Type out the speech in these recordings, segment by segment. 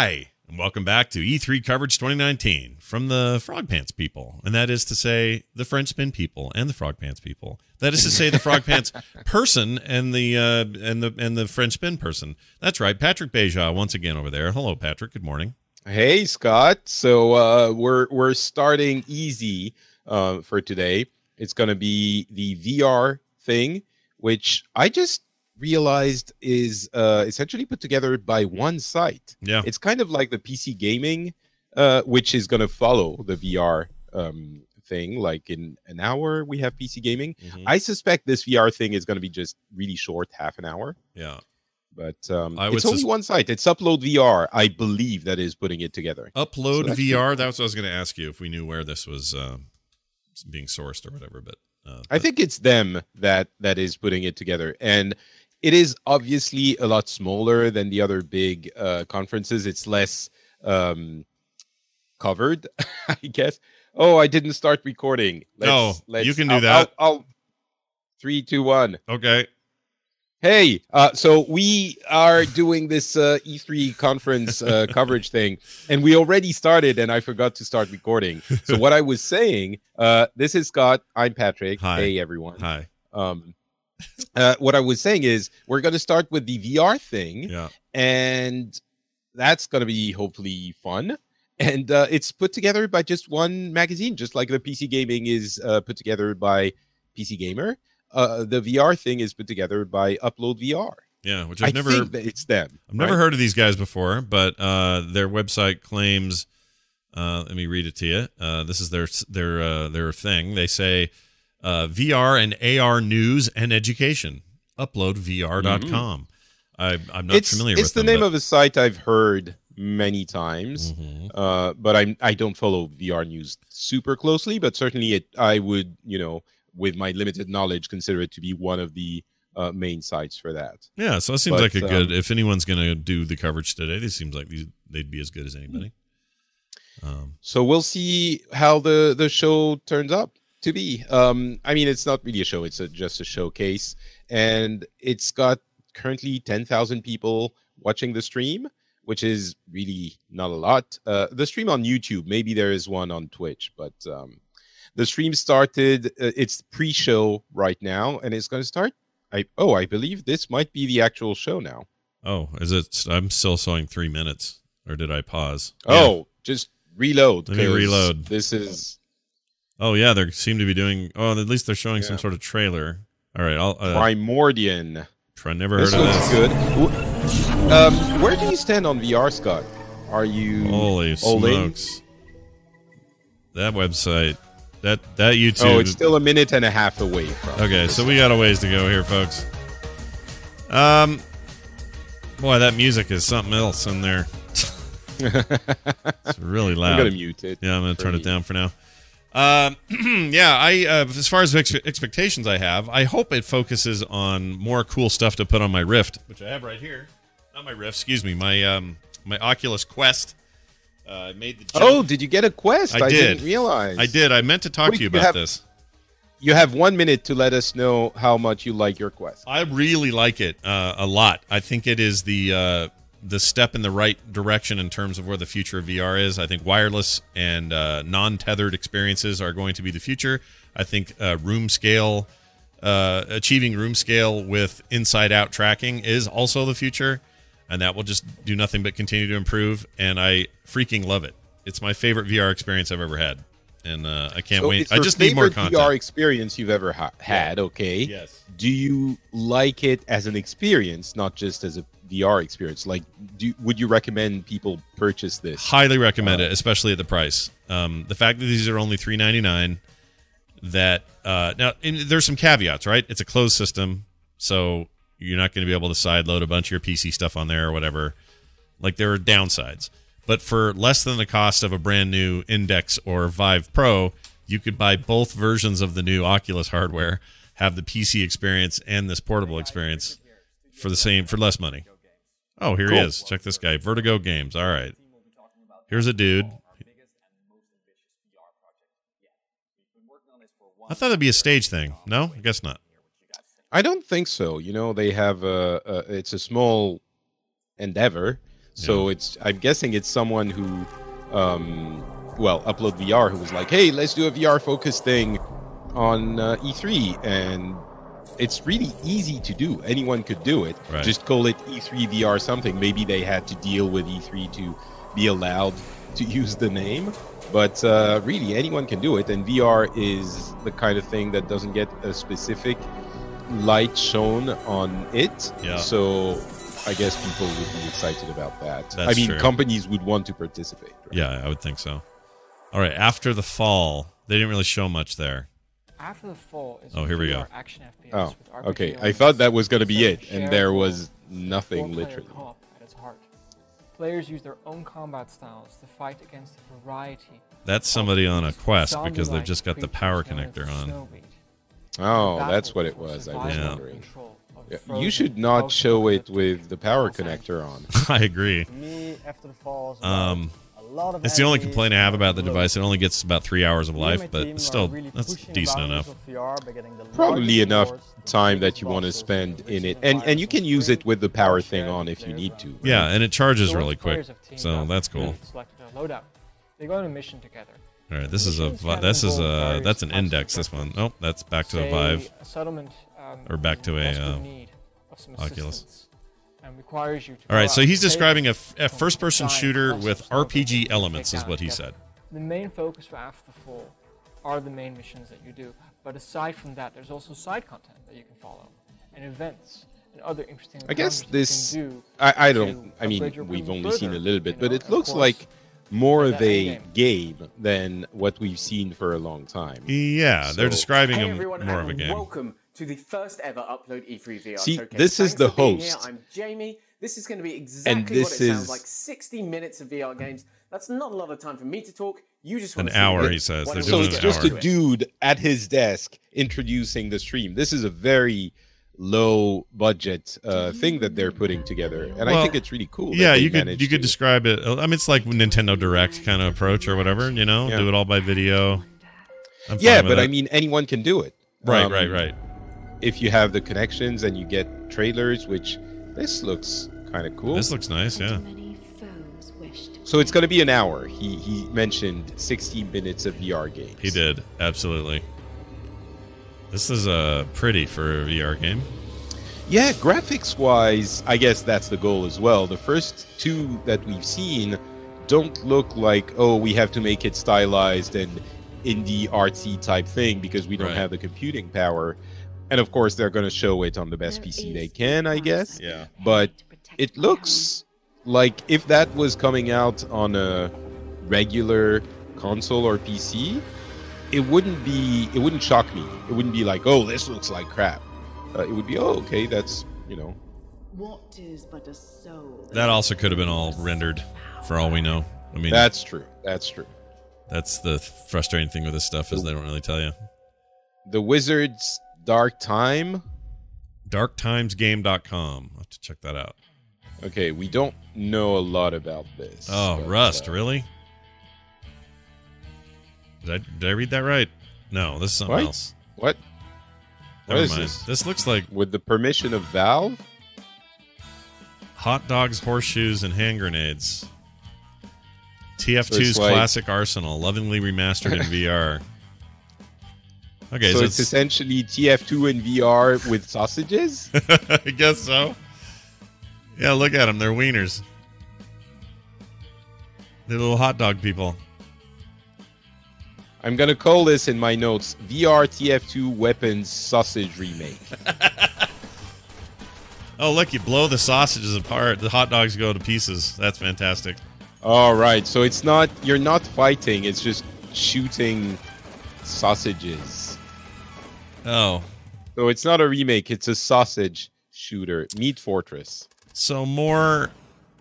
Hi, and welcome back to E3 Coverage 2019 from the Frog Pants people. And that is to say, the French Spin people and the Frog Pants people. That is to say, the Frog Pants person and the French Spin person. That's right, Patrick Beja once again over there. Hello, Patrick. Good morning. Hey, Scott. So we're starting easy for today. It's going to be the VR thing, which I just realized is essentially put together by one site. Yeah. It's kind of like the PC gaming, which is going to follow the VR thing. Like in an hour, we have PC gaming. Mm-hmm. I suspect this VR thing is going to be just really short, half an hour. Yeah. But it's only one site. It's Upload VR, I believe, that is putting it together. Upload VR? That's what I was going to ask you, if we knew where this was being sourced or whatever. But I think it's them that is putting it together. And it is obviously a lot smaller than the other big conferences. It's less covered, I guess. Oh, I didn't start recording. Let's you can do that. I'll 3, 2, 1. Okay. Hey, so we are doing this E3 conference coverage thing, and we already started, and I forgot to start recording. So what I was saying, this is Scott. I'm Patrick. Hi. Hey, everyone. Hi. What I was saying is we're going to start with the VR thing, Yeah. and that's going to be hopefully fun. And it's put together by just one magazine, just like the PC Gaming is put together by PC Gamer. The VR thing is put together by Upload VR. Yeah, which I think that it's them. I've never heard of these guys before, but their website claims. Let me read it to you. This is their thing. They say VR and AR news and education. UploadVR.com. I'm not familiar with it. It's the name of a site I've heard many times, but I don't follow VR news super closely. But certainly, I would, with my limited knowledge, consider it to be one of the main sites for that. Yeah, so it seems like a good. If anyone's going to do the coverage today, it seems like they'd be as good as anybody. So we'll see how the show turns up to be. I mean, it's not really a show; it's just a showcase, and it's got currently 10,000 people watching the stream, which is really not a lot. The stream on YouTube, maybe there is one on Twitch, but the stream started. It's pre-show right now, and it's going to start. I believe this might be the actual show now. Oh, is it? I'm still showing 3 minutes, or did I pause? Oh, yeah. Just reload. Let me reload. This is. Oh yeah, they seem to be doing. Oh, at least they're showing some sort of trailer. All right, I'll. Primordian. Never heard of this. Good. Where do you stand on VR, Scott? Are you? Holy smokes! That website. That YouTube. Oh, it's still a minute and a half away from. Okay, so we got a ways to go here, folks. Boy, that music is something else in there. It's really loud. I'm gonna mute it. Yeah, I'm gonna turn it down for now. Yeah, as far as expectations I have, I hope it focuses on more cool stuff to put on my Rift, which I have right here. Not my Rift, excuse me, my Oculus Quest. I made the jump. Oh, did you get a Quest? I did. Didn't realize. I did. I meant to talk to you about this. You have 1 minute to let us know how much you like your Quest. I really like it a lot. I think it is the step in the right direction in terms of where the future of VR is. I think wireless and non-tethered experiences are going to be the future. I think room scale, achieving room scale with inside-out tracking is also the future, and that will just do nothing but continue to improve, and I freaking love it. It's my favorite VR experience I've ever had, and I can't wait. I just need more content. VR experience you've ever had, okay? Yes. Do you like it as an experience, not just as a VR experience? Like, would you recommend people purchase this? Highly recommend it, especially at the price. The fact that these are only $399. That now there's some caveats, right? It's a closed system, so you're not going to be able to sideload a bunch of your PC stuff on there or whatever. Like, there are downsides. But for less than the cost of a brand new Index or Vive Pro, you could buy both versions of the new Oculus hardware, have the PC experience and this portable experience for less money. Oh, here he is. Check this guy. Vertigo Games. All right. Here's a dude. I thought it'd be a stage thing. No? I guess not. I don't think so. They have it's a small endeavor. So I'm guessing it's someone who, Upload VR, who was like, hey, let's do a VR focused thing on E3, and it's really easy to do. Anyone could do it. Right. Just call it E3 VR something. Maybe they had to deal with E3 to be allowed to use the name. But really, anyone can do it. And VR is the kind of thing that doesn't get a specific light shown on it. Yeah. So I guess people would be excited about that. That's true. Companies would want to participate. Right? Yeah, I would think so. All right, After the Fall. They didn't really show much there. After the Fall is here we go. action FPS Oh, with RPG okay. I elements, thought that was going to be it, and shared there world, was nothing, four-player literally. co-op at its heart. Players use their own combat styles to fight against a variety. That's somebody on a quest because they've zombie-like just got the creatures power known as connector on. Snowbeat. Oh, Battle that's what it for was. I survival was Yeah. and wondering. control of Yeah, frozen, you should not show it post-apocalyptic with the power Los Angeles. connector on. I agree. For me, After the Fall is Um, a lot of It's the only enemies, complaint I have about the look, device. It only gets about 3 hours of me and my life, but team are still, really that's pushing decent boundaries enough. of VR by getting the Probably largest enough rewards, the time biggest that you want to bosses, spend the in it, richest and you can use it with the power thing shared on if you players need around. to. Yeah, and it charges So once really quick, players have teamed so up that's cool. and selected a loadout, they go on a mission together. All right, this is a Missions can that's involve an various index. types This of one. Oh, that's back to a Say, Vive. a settlement, Or back to a, desperate need of some Oculus. assistance and requires you to All right, go so out he's and describing a save first-person giant shooter clusters with of snow RPG to take elements, is down what he together. said. The main focus for After the Fall are the main missions that you do, but aside from that, there's also side content that you can follow, and events, and other interesting I guess encounters this. you can do I to don't. I mean, upgrade your we've equipment only seen a further, little bit, you but know, it of looks course, like more and of that a endgame. game than what we've seen for a long time. Yeah, they're So- describing Hey him everyone, more of a and game. welcome to the first ever Upload E3 VR See, showcase. this is Thanks the for being here. host. I'm Jamie. This is going to be exactly this what it sounds is- like. 60 minutes of VR games. That's not a lot of time for me to talk. You just An want to see hour, it. he says. Why They're don't So we doing it's an get just hour. a to it? dude at his desk introducing the stream. This is a very low budget thing that they're putting together, and I Well, think it's really cool. that Yeah, they you could managed you could to- describe it. I mean, it's like Nintendo Direct kind of approach or whatever. You know, Yeah. do it all by video. I'm Yeah, fine with but it. I mean, anyone can do it. right, Um, right. If you have the connections and you get trailers, which this looks kind of cool. This looks nice. Yeah. Many foes wished. So it's going to be an hour. He mentioned 60 minutes of VR games. He did, absolutely. This is pretty for a VR game. Yeah, graphics wise, I guess that's the goal as well. The first two that we've seen don't look like, oh, we have to make it stylized and indie artsy type thing because we don't Right. have the computing power. And of course, they're going to show it on the best PC they can, I guess. Yeah. But it looks like if that was coming out on a regular console or PC, it wouldn't shock me. It wouldn't be like, oh, this looks like crap. It would be, oh, okay, that's, What is but a soul? That also could have been all rendered, for all we know. I mean, that's true. That's true. that's the frustrating thing with this stuff is they don't really tell you. The Wizards Dark Time. DarkTimesGame.com. I'll have to check that out. Okay, we don't know a lot about this. Oh, but, Rust, really? Did I read that right? No, this is something What? else. What? What Never is mind. this? This looks like With the permission of Valve? hot dogs, horseshoes, and hand grenades. So TF2's it's like- classic arsenal, lovingly remastered in VR. Okay, so so it's essentially TF2 in VR with sausages? I guess so. Yeah, look at them. They're wieners. They're little hot dog people. I'm gonna call this in my notes VR TF2 Weapons Sausage Remake. Oh, look, you blow the sausages apart. The hot dogs go to pieces. That's fantastic. All right, so you're not fighting, it's just shooting sausages. Oh, So it's not a remake, it's a sausage shooter. Meat Fortress. so more.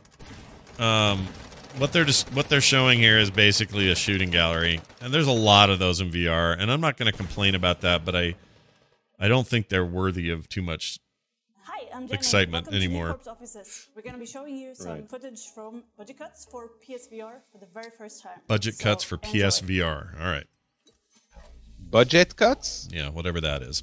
What they're showing here is basically a shooting gallery, and there's a lot of those in VR. And I'm not going to complain about that, but I don't think they're worthy of too much. Hi, I'm Jenny. Excitement Welcome anymore. To Corp's offices. We're going to be showing you some Right. footage from budget cuts for PSVR for the very first time. Budget So, cuts for enjoy. PSVR. All right. Budget cuts? Yeah, whatever that is.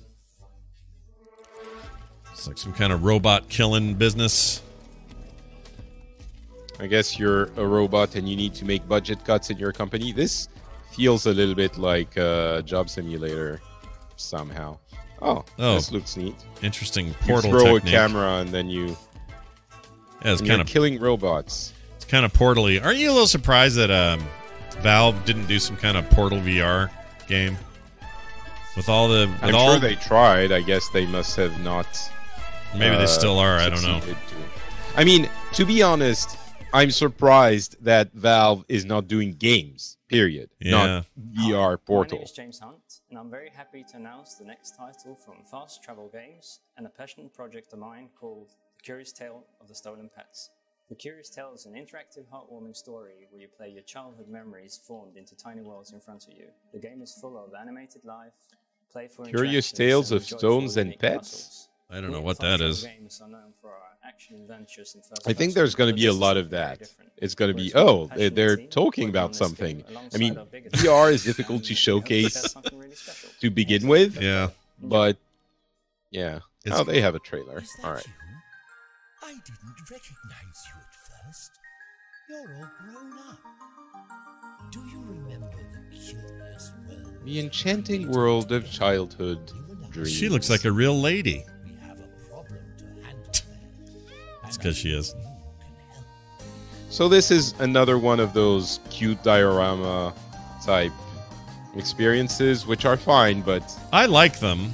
It's like some kind of robot killing business. I guess you're a robot and you need to make budget cuts in your company. This feels a little bit like a job simulator somehow. Oh, this looks neat. Interesting You portal throw technique. a camera and then you Yeah, it's and kind you're of killing robots. It's kind of portally. Aren't you a little surprised that Valve didn't do some kind of Portal VR game with all the? I'm sure they tried. I guess they must have not. Maybe they still are. I don't know. succeeded to. I mean, to be honest, I'm surprised that Valve is not doing games. Period. Yeah. Not VR My Portal. name is James Hunt, and I'm very happy to announce the next title from Fast Travel Games and a passion project of mine called The Curious Tale of the Stolen Pets. The Curious Tale is an interactive, heartwarming story where you play your childhood memories formed into tiny worlds in front of you. The game is full of animated life, playful Curious interactions, Tales and of joyful, Stones and unique Pets? puzzles. I don't know We what at that Fast is. Travel Games are known for our action adventures and I think first-person, there's going to but be a this lot is of very that. different. It's going to be, Whereas we're oh, a passionate they're team talking working about on this game something. I alongside mean, our biggest VR is fans, difficult to and showcase we hope to share something really special. to begin with, Yeah. but yeah. It's- Oh, they have a trailer. Is that All right. you? I didn't recognize you at first. You're all grown up. Do you remember the curious world? The enchanting world of childhood dreams. She looks like a real lady. We have a problem to handle. It's because she is. So this is another one of those cute diorama type experiences, which are fine, but I like them.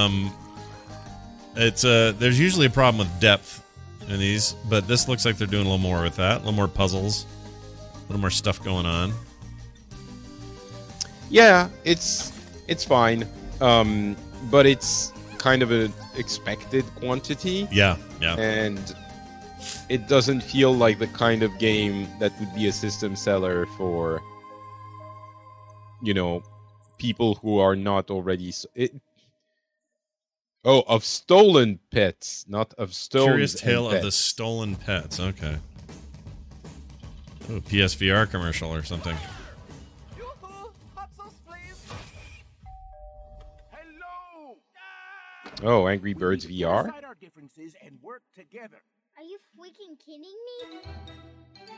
It's there's usually a problem with depth in these, but this looks like they're doing a little more with that. A little more puzzles, a little more stuff going on. yeah, it's fine. But it's kind of an expected quantity, Yeah, yeah. and it doesn't feel like the kind of game that would be a system seller for, you know, people who are not already. Of stolen pets, not of stones. Curious and Tale of the Pets. Stolen Pets. Okay. Ooh, PSVR commercial or something. Oh, Angry Birds VR. Our differences and work together. Are you freaking kidding me?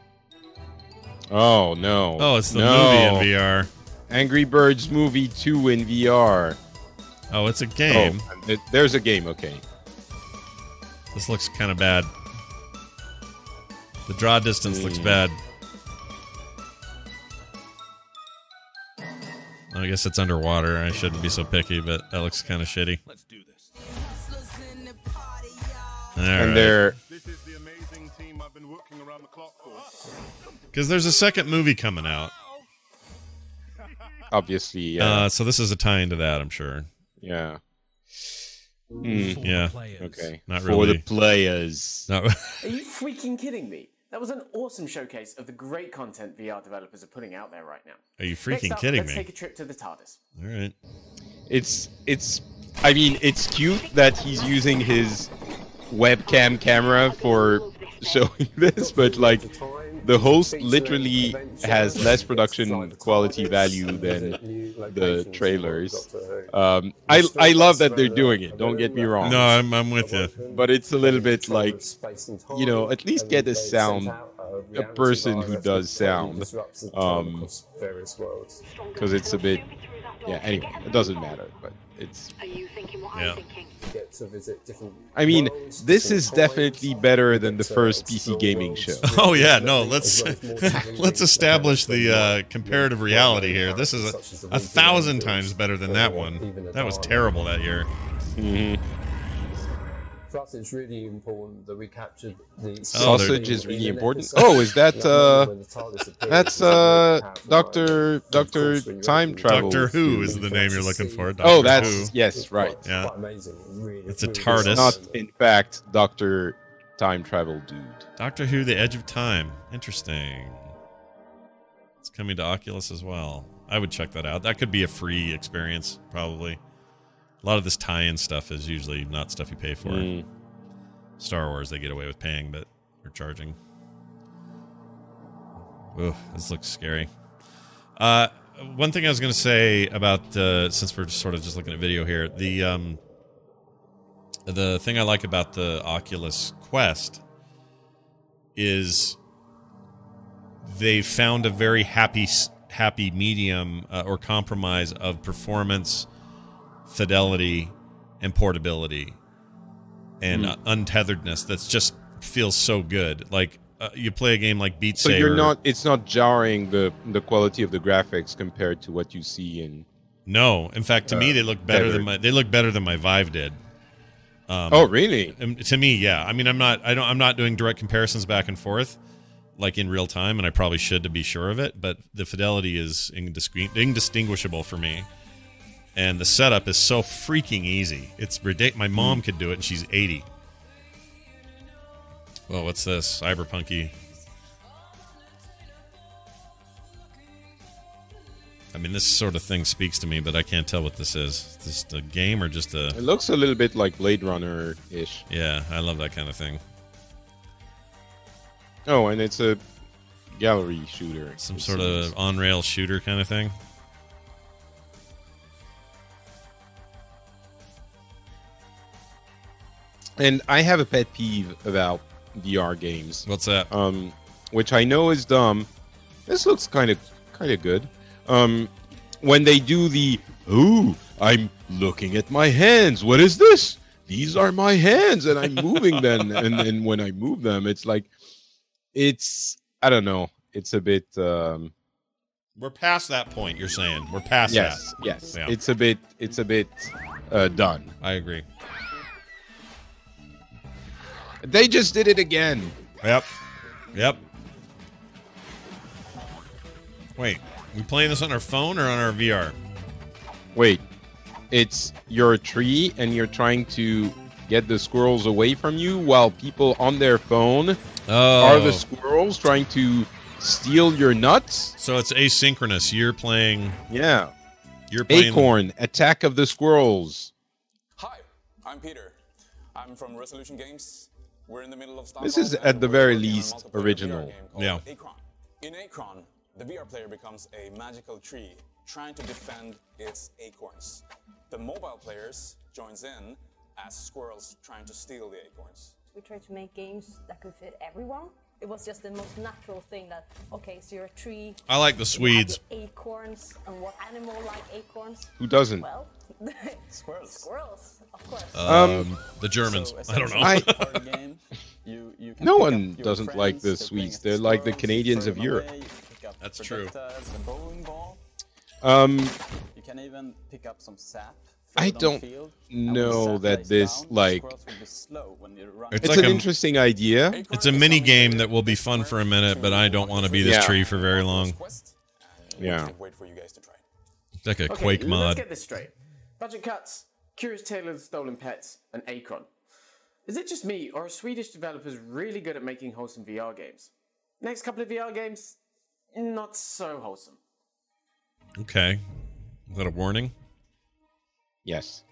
Oh no! Oh, it's the No. movie in VR. Angry Birds Movie 2 in VR. Oh, it's a game. Oh, there's a game. Okay. This looks kind of bad. The draw distance looks bad. I guess it's underwater. I shouldn't be so picky, but that looks kind of shitty. Let's do this. And they're This is the amazing team I've been working around the clock for. because there's a second movie coming out. obviously So this is a tie into that, I'm sure. yeah. Yeah. Okay. Not For really. the players. Not, Are you freaking kidding me? That was an awesome showcase of the great content VR developers are putting out there right now. are you Next freaking up, kidding let's me? take a trip to the TARDIS. All right. It's I mean, it's cute that he's using his webcam camera for showing this, but like the host literally has less production quality value than the trailers. I love that they're doing it, don't get me wrong. No, I'm with you. But it's a little bit like, you know, at least get a sound, a person who does sound, because it's a bit, yeah. Anyway, it doesn't matter, but it's. Yeah. I mean, this is definitely better than the first PC gaming show. Oh yeah, no. Let's let's establish the comparative reality here. This is a 1,000 times better than that one. That was terrible that year. Mm-hmm. For us, it's really important that we captured the Sausage is really important. Oh, is that that's Doctor Time Travel? Doctor Who is the name you're looking for. Doctor Oh, that's Who. yes, right. Yeah. Really, It's a really TARDIS. It's not, in fact, Doctor Time Travel dude. Doctor Who: The Edge of Time. Interesting. It's coming to Oculus as well. I would check that out. That could be a free experience, probably. A lot of this tie-in stuff is usually not stuff you pay for. Star Wars, they get away with paying, but or charging. Ooh, this looks scary. One thing I was going to say about since we're sort of just looking at video here, the thing I like about the Oculus Quest is they found a very happy medium or compromise of performance, fidelity, and portability, and untetheredness. That's just feels so good. Like you play a game like Beat Saber. So you're not. It's not jarring the quality of the graphics compared to what you see in. No, in fact, to me they look better than my Vive did. Oh, really? To me, yeah. I mean, I'm not doing direct comparisons back and forth like in real time, and I probably should to be sure of it. But the fidelity is indistinguishable for me, and the setup is so freaking easy. It's ridiculous. My mom could do it, and she's 80. Well, what's this? Cyberpunky. I mean, this sort of thing speaks to me, but I can't tell what this is. Is this a game or just a... It looks a little bit like Blade Runner-ish. Yeah, I love that kind of thing. Oh, and it's a gallery shooter. Some sort of on-rail shooter kind of thing. And I have a pet peeve about VR games. What's that? Which I know is dumb. This looks kind of good. When they do the, "Ooh, I'm looking at my hands. What is this? These are my hands, and I'm moving them." And then when I move them, it's like, I don't know. It's a bit. We're past that point. You're saying we're past that. Yes. Yeah. It's a bit done. I agree. They just did it again. Yep. Wait, we playing this on our phone or on our VR? Wait, you're a tree and you're trying to get the squirrels away from you while people on their phone are the squirrels trying to steal your nuts? So it's asynchronous. You're playing... Yeah. You're playing... Acorn, Attack of the Squirrels. Hi, I'm Peter. I'm from Resolution Games. We're in the middle of Stockholm. This is at the very least original. Yeah. Acorn. In Acorn, the VR player becomes a magical tree trying to defend its acorns. The mobile players joins in as squirrels trying to steal the acorns. We tried to make games that could fit everyone. It was just the most natural thing that, okay, so you're a tree. I like the Swedes. Acorns, and what animal like acorns? Who doesn't? Well, squirrels. Squirrels, of course. The Germans. So I don't know. You no one doesn't like the Swedes. They're like the Canadians of Europe. That's true. You can even pick up some sap. I don't know that this, like... It's like an interesting idea. It's a mini game that will be fun for a minute, but I don't want to be this tree for very long. Yeah. It's like a Quake mod. Let's get this straight. Budget cuts, Curious Tale of the Stolen Pets, and Acorn. Is it just me, or are Swedish developers really good at making wholesome VR games? Next couple of VR games, not so wholesome. Okay. Is that a warning? Yes.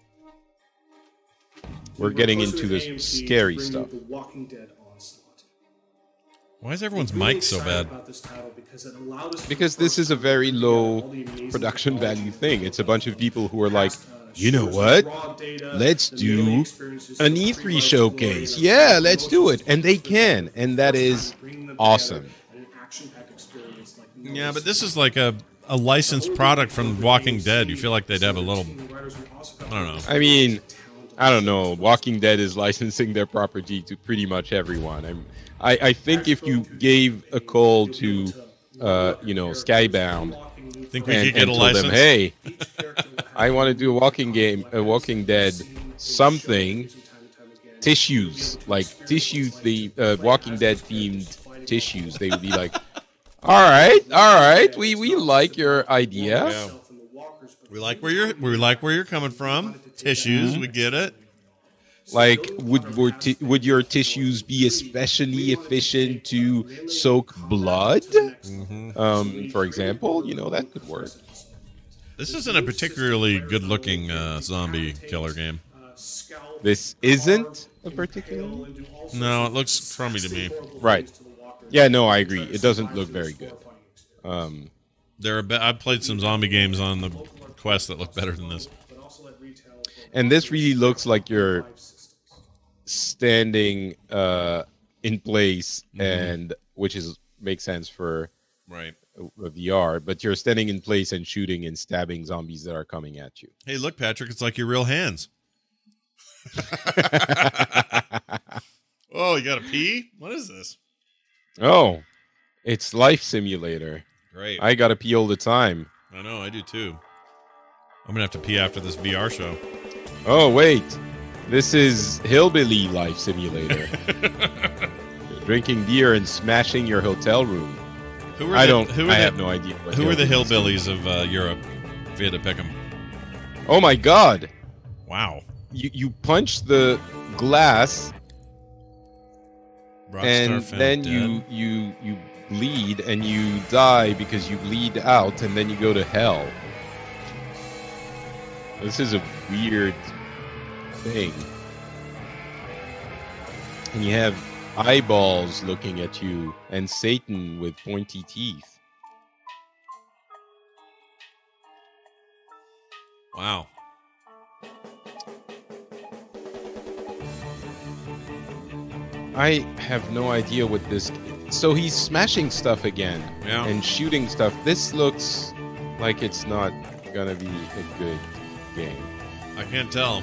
We're getting into the scary stuff. The Walking Dead onslaught. Why is everyone's mic so bad? Because this is a very low production value thing. It's a bunch of people who are like, you know what? Let's do an E3 showcase. Yeah, let's do it. And they can. And that is awesome. Yeah, but this is like a licensed product from Walking Dead. You feel like they'd have a little... I don't know. I mean, I don't know. Walking Dead is licensing their property to pretty much everyone. I think if you gave a call to, Skybound, think we could get a told license? them, hey, I want to do a Walking Dead something, tissues, like the Walking Dead themed tissues, they would be like, all right, we like your idea. Yeah. We like where you're coming from. Tissues, we get it. Like, would your tissues be especially efficient to soak blood? For example, that could work. This isn't a particularly good-looking zombie killer game. This isn't a particularly... No, it looks crummy to me. Right. Yeah, no, I agree. It doesn't look very good. I've played some zombie games on the Quest that look better than this. And this really looks like you're standing in place, and which makes sense for Right. VR, but you're standing in place and shooting and stabbing zombies that are coming at you. Hey, look, Patrick, it's like your real hands. Oh, you got to pee? What is this? Oh, it's Life Simulator. Great. I gotta pee all the time. I know, I do too. I'm gonna have to pee after this VR show. Oh, wait. This is Hillbilly Life Simulator. You're drinking beer and smashing your hotel room. I have no idea. Who are the hillbillies of Europe, if you had to pick them? Oh my God! Wow. You punch the glass, Rockstar and found then dead. you bleed and you die because you bleed out, and then you go to hell. This is a weird thing. And you have eyeballs looking at you, and Satan with pointy teeth. Wow. I have no idea what this... So he's smashing stuff again. Yeah. And shooting stuff. This looks like it's not gonna be a good game. I can't tell.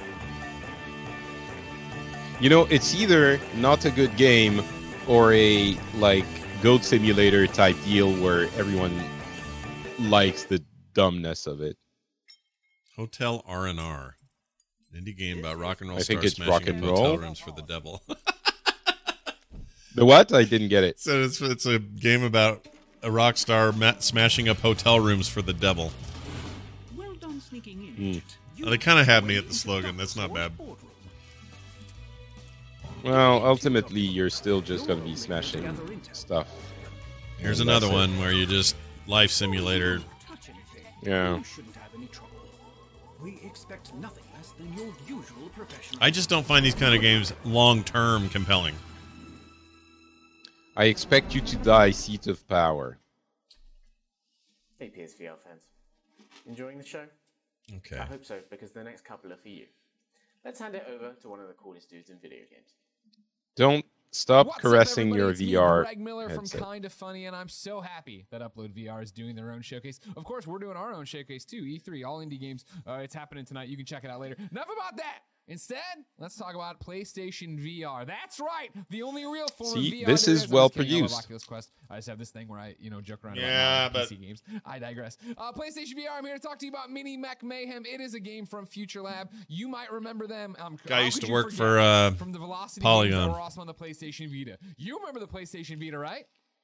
You know, it's either not a good game or a, like, Goat Simulator type deal where everyone likes the dumbness of it. Hotel R&R. Indie game about rock and roll I think stars it's smashing rock up and hotel roll. rooms for the devil. The what? I didn't get it. So it's a game about a rock star smashing up hotel rooms for the devil. Well done sneaking in. Well, they kind of had me at the slogan. That's not bad. Well, ultimately, you're still just going to be smashing stuff. Here's And another that's it. one where you just life simulator. Yeah. You shouldn't have any trouble. We expect nothing less than your usual professional. I just don't find these kind of games long-term compelling. I expect you to die, Seat of Power. Hey PSVR fans, enjoying the show? Okay. I hope so, because the next couple are for you. Let's hand it over to one of the coolest dudes in video games. Don't stop What's up, caressing your everybody? It's me, VR Greg Miller from headset. Kinda Funny, and I'm so happy that Upload VR is doing their own showcase. Of course, we're doing our own showcase too. E3, all indie games. It's happening tonight. You can check it out later. Enough about that. Instead, let's talk about PlayStation VR. That's right, the only real form See, of VR. this there is I'm well just kidding. I love produced. Oculus Quest. I just have this thing where I, joke around Yeah, about my but- PC games. I digress. PlayStation VR. I'm here to talk to you about Mini Mech Mayhem. It is a game from Future Lab. You might remember them. Guy how used could to you work forget for from the Velocity Polygon. games that were awesome on the PlayStation Vita. You remember the PlayStation Vita, right?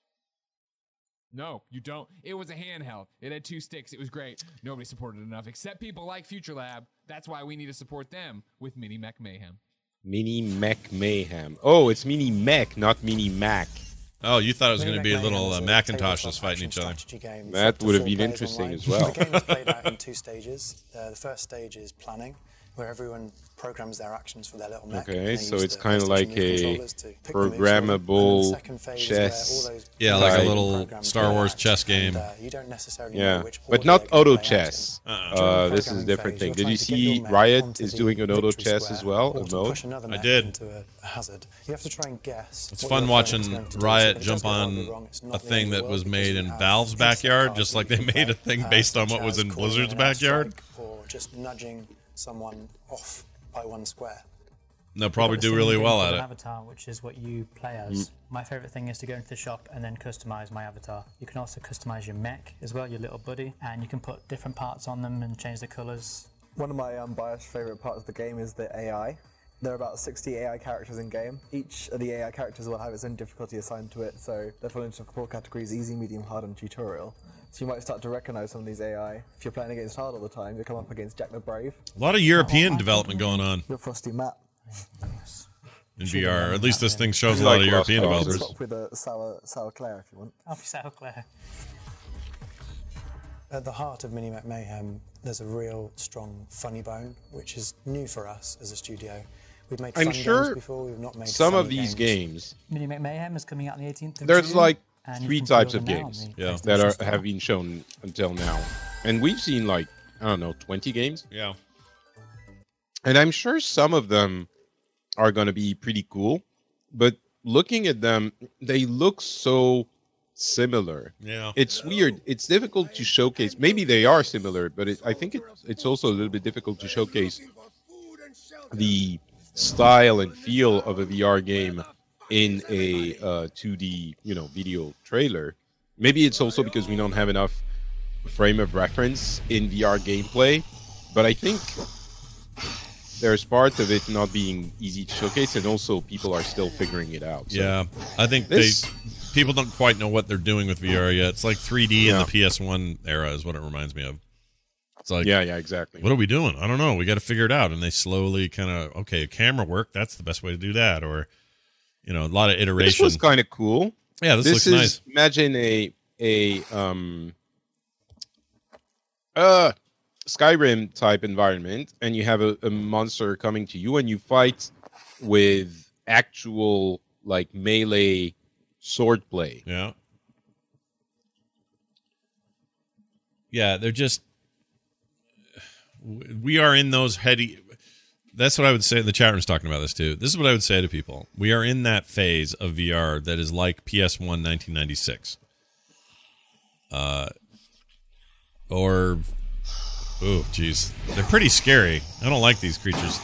No, you don't. It was a handheld. It had 2 sticks. It was great. Nobody supported it enough, except people like Future Lab. That's why we need to support them with Mini Mech Mayhem. Mini Mech Mayhem. Oh, it's Mini Mech, not Mini Mac. Oh, you thought it was Mini going to be a Mech little Mayhem is a Macintoshes tabletop fighting each action other. strategy game for That up to would have 4 been players interesting online. as well. The game is played out in 2 stages. The first stage is planning, where everyone programs their actions for their little mech. and Okay, they so use it's the kind of PlayStation like Move a controllers to pick the moves for them. And then the programmable second phase is where chess. all those Yeah, like a type. little programs Star do Wars act, chess game. and, you don't necessarily Yeah, know which but order not they're gonna auto play out chess. in. During the This is a programming different phase, thing. you're Did you trying to get see your mech Riot onto is the doing an auto victory chess square as well? or A to mode? push another I mech did. into a hazard. You have to try and guess. It's what fun your watching opponent's going to do. Riot So if it jump does go on horribly wrong, it's not a the end thing of the that world was because made you in have Valve's extra backyard, cards just that like you they can made a play, thing based on such what was as in calling Blizzard's an backyard. airstrike or just nudging someone off by 1 square. They'll probably We've got do this really thing well called at an it. Avatar, which is what you play as. My favorite thing is to go into the shop and then customize my avatar. You can also customize your mech as well, your little buddy, and you can put different parts on them and change the colors. One of my unbiased favorite parts of the game is the AI. There are about 60 AI characters in game. Each of the AI characters will have its own difficulty assigned to it, so they fall into 4 categories: easy, medium, hard, and tutorial. So you might start to recognize some of these AI. If you're playing against hard all the time, you'll come up against Jack the Brave. A lot of European development going on Your Frosty Matt. in VR. At least this thing shows a Like lot of Lost European Causes. developers. Swap with a sour Claire if you want. I'll be so clear. At the heart of Mini Mech Mayhem, there's a real strong funny bone, which is new for us as a studio. We've made I'm fun sure games before, we've not made some funny of these games, Mini Mech Mayhem is coming out on the 18th of there's June, like and you 3 can types of pre-order now on games the Yeah. that PlayStation Store. have been shown until now. And we've seen like, I don't know, 20 games. Yeah. And I'm sure some of them are going to be pretty cool. But looking at them, they look so similar. Yeah. It's weird. It's difficult to showcase. Maybe they are similar, but I think it's also a little bit difficult to showcase the style and feel of a VR game in a 2D, video trailer. Maybe it's also because we don't have enough frame of reference in VR gameplay, but I think there's part of it not being easy to showcase, and also people are still figuring it out. So yeah, I think people don't quite know what they're doing with VR yet. It's like 3D in the PS1 era is what it reminds me of. It's like, yeah, exactly. What are we doing? I don't know. We got to figure it out. And they slowly kind of, okay, camera work, that's the best way to do that. Or, a lot of iteration. This was kind of cool. Yeah, this looks nice. Imagine a Skyrim type environment, and you have a monster coming to you, and you fight with actual melee swordplay. Yeah. Yeah, they're just. We are in those heady. That's what I would say. The chat room's talking about this too. This is what I would say to people. We are in that phase of VR that is like PS1 1996. Or, oh, geez, they're pretty scary. I don't like these creatures.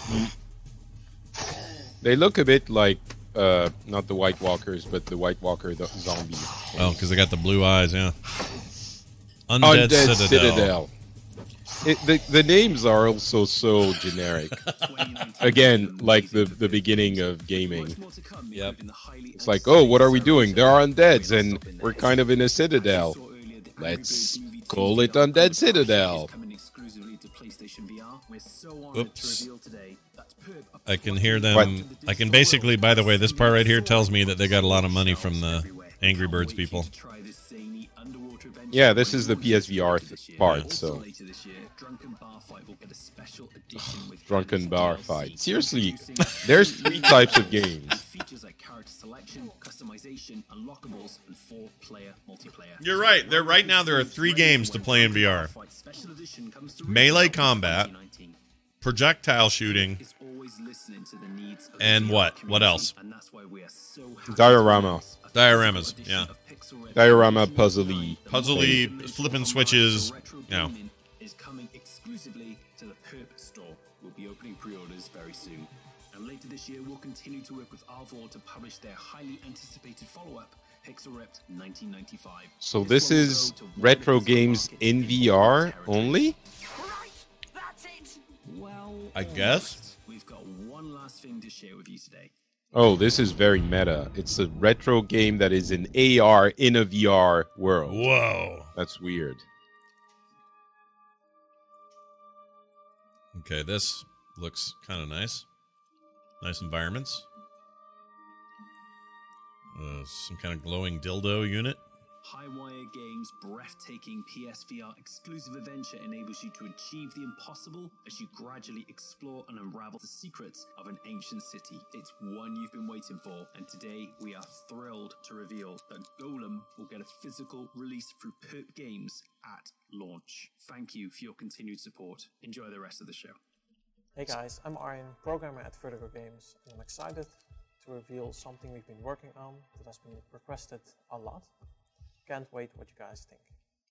They look a bit like not the White Walkers, but the White Walker zombie. Oh, because they got the blue eyes. Yeah. Undead Citadel. The names are also so generic. Again, like the beginning of gaming. Yep. It's like, oh, what are we doing? There are undeads, and we're kind of in a citadel. Let's call it Undead Citadel. Oops. I can hear them. What? I can basically, by the way, this part right here tells me that they got a lot of money from the Angry Birds people. Yeah, this is the PSVR part, so. Drunken bar fight. Seriously, there's 3 types of games. You're right. Right now there are 3 games to play in VR. Melee combat, projectile shooting, and what? What else? Dioramas, yeah. Diorama puzzly. Flipping switches. Yeah. Is coming exclusively to the Perp store. We'll be opening pre-orders very soon. And later this year, we'll continue to work with Arvor to publish their highly anticipated follow-up, Pixelrept 1995. So this is retro games in VR only? Well, I guess. We've got one last thing to share with you today. Oh, this is very meta. It's a retro game that is an AR in a VR world. Whoa. That's weird. Okay, this looks kind of nice. Nice environments. Some kind of glowing dildo unit. Highwire Games' breathtaking PSVR exclusive adventure enables you to achieve the impossible as you gradually explore and unravel the secrets of an ancient city. It's one you've been waiting for, and today we are thrilled to reveal that Golem will get a physical release through Perp Games at launch. Thank you for your continued support. Enjoy the rest of the show. Hey guys, I'm Arjen, programmer at Vertigo Games, and I'm excited to reveal something we've been working on that has been requested a lot. Can't wait what you guys think.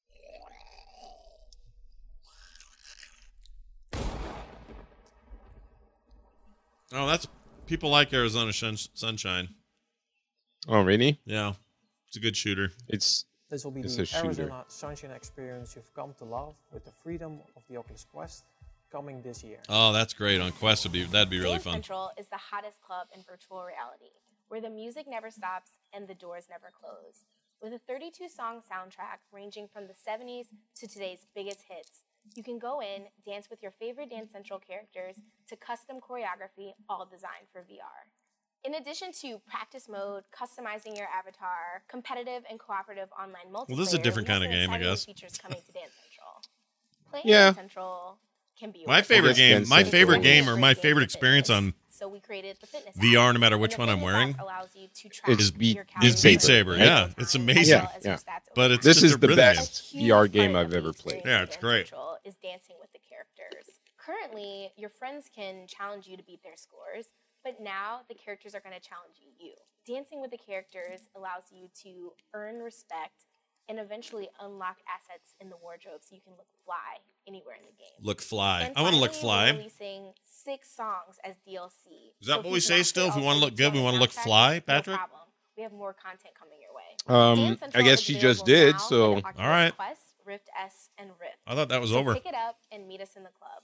Oh, that's people like Arizona Sunshine. Oh, really? Yeah, it's a good shooter. This will be the Arizona Sunshine experience you've come to love with the freedom of the Oculus Quest coming this year. Oh, that's great. On Quest that'd be really Dance fun. Central is the hottest club in virtual reality, where the music never stops and the doors never close. With a 32-song soundtrack ranging from the 70s to today's biggest hits, you can go in, dance with your favorite Dance Central characters to custom choreography, all designed for VR. In addition to practice mode, customizing your avatar, competitive and cooperative online multiplayer, Well, this is a different kind of game, I guess. Features coming to Dance Central. Playing Yeah. Dance Central can be My favorite game, my favorite game, or my favorite experience on So we created the fitness VR, no matter which one I'm wearing, It's Beat Saber, Saber. right? Yeah, it's amazing. Yeah. But it's This just is a the rhythm best game. VR game I've ever played. Yeah, it's great. Is dancing with the characters. Currently, your friends can challenge you to beat their scores, But now the characters are going to challenge you. Dancing with the characters allows you to earn respect and eventually unlock assets in the wardrobe so you can look fly anywhere in the game. Look fly. And I want to look finally, fly. we're releasing 6 songs as DLC. Is that So if what you we say cannot still? play If we all want to 32 look good, we on want to the look soundtrack, fly, Patrick? No problem. We have more content coming your way. Dance I Central guess is she just available did. now So in Oculus All right. Quest, Rift S, and Rift. I thought that was So over. Pick it up and meet us in the club.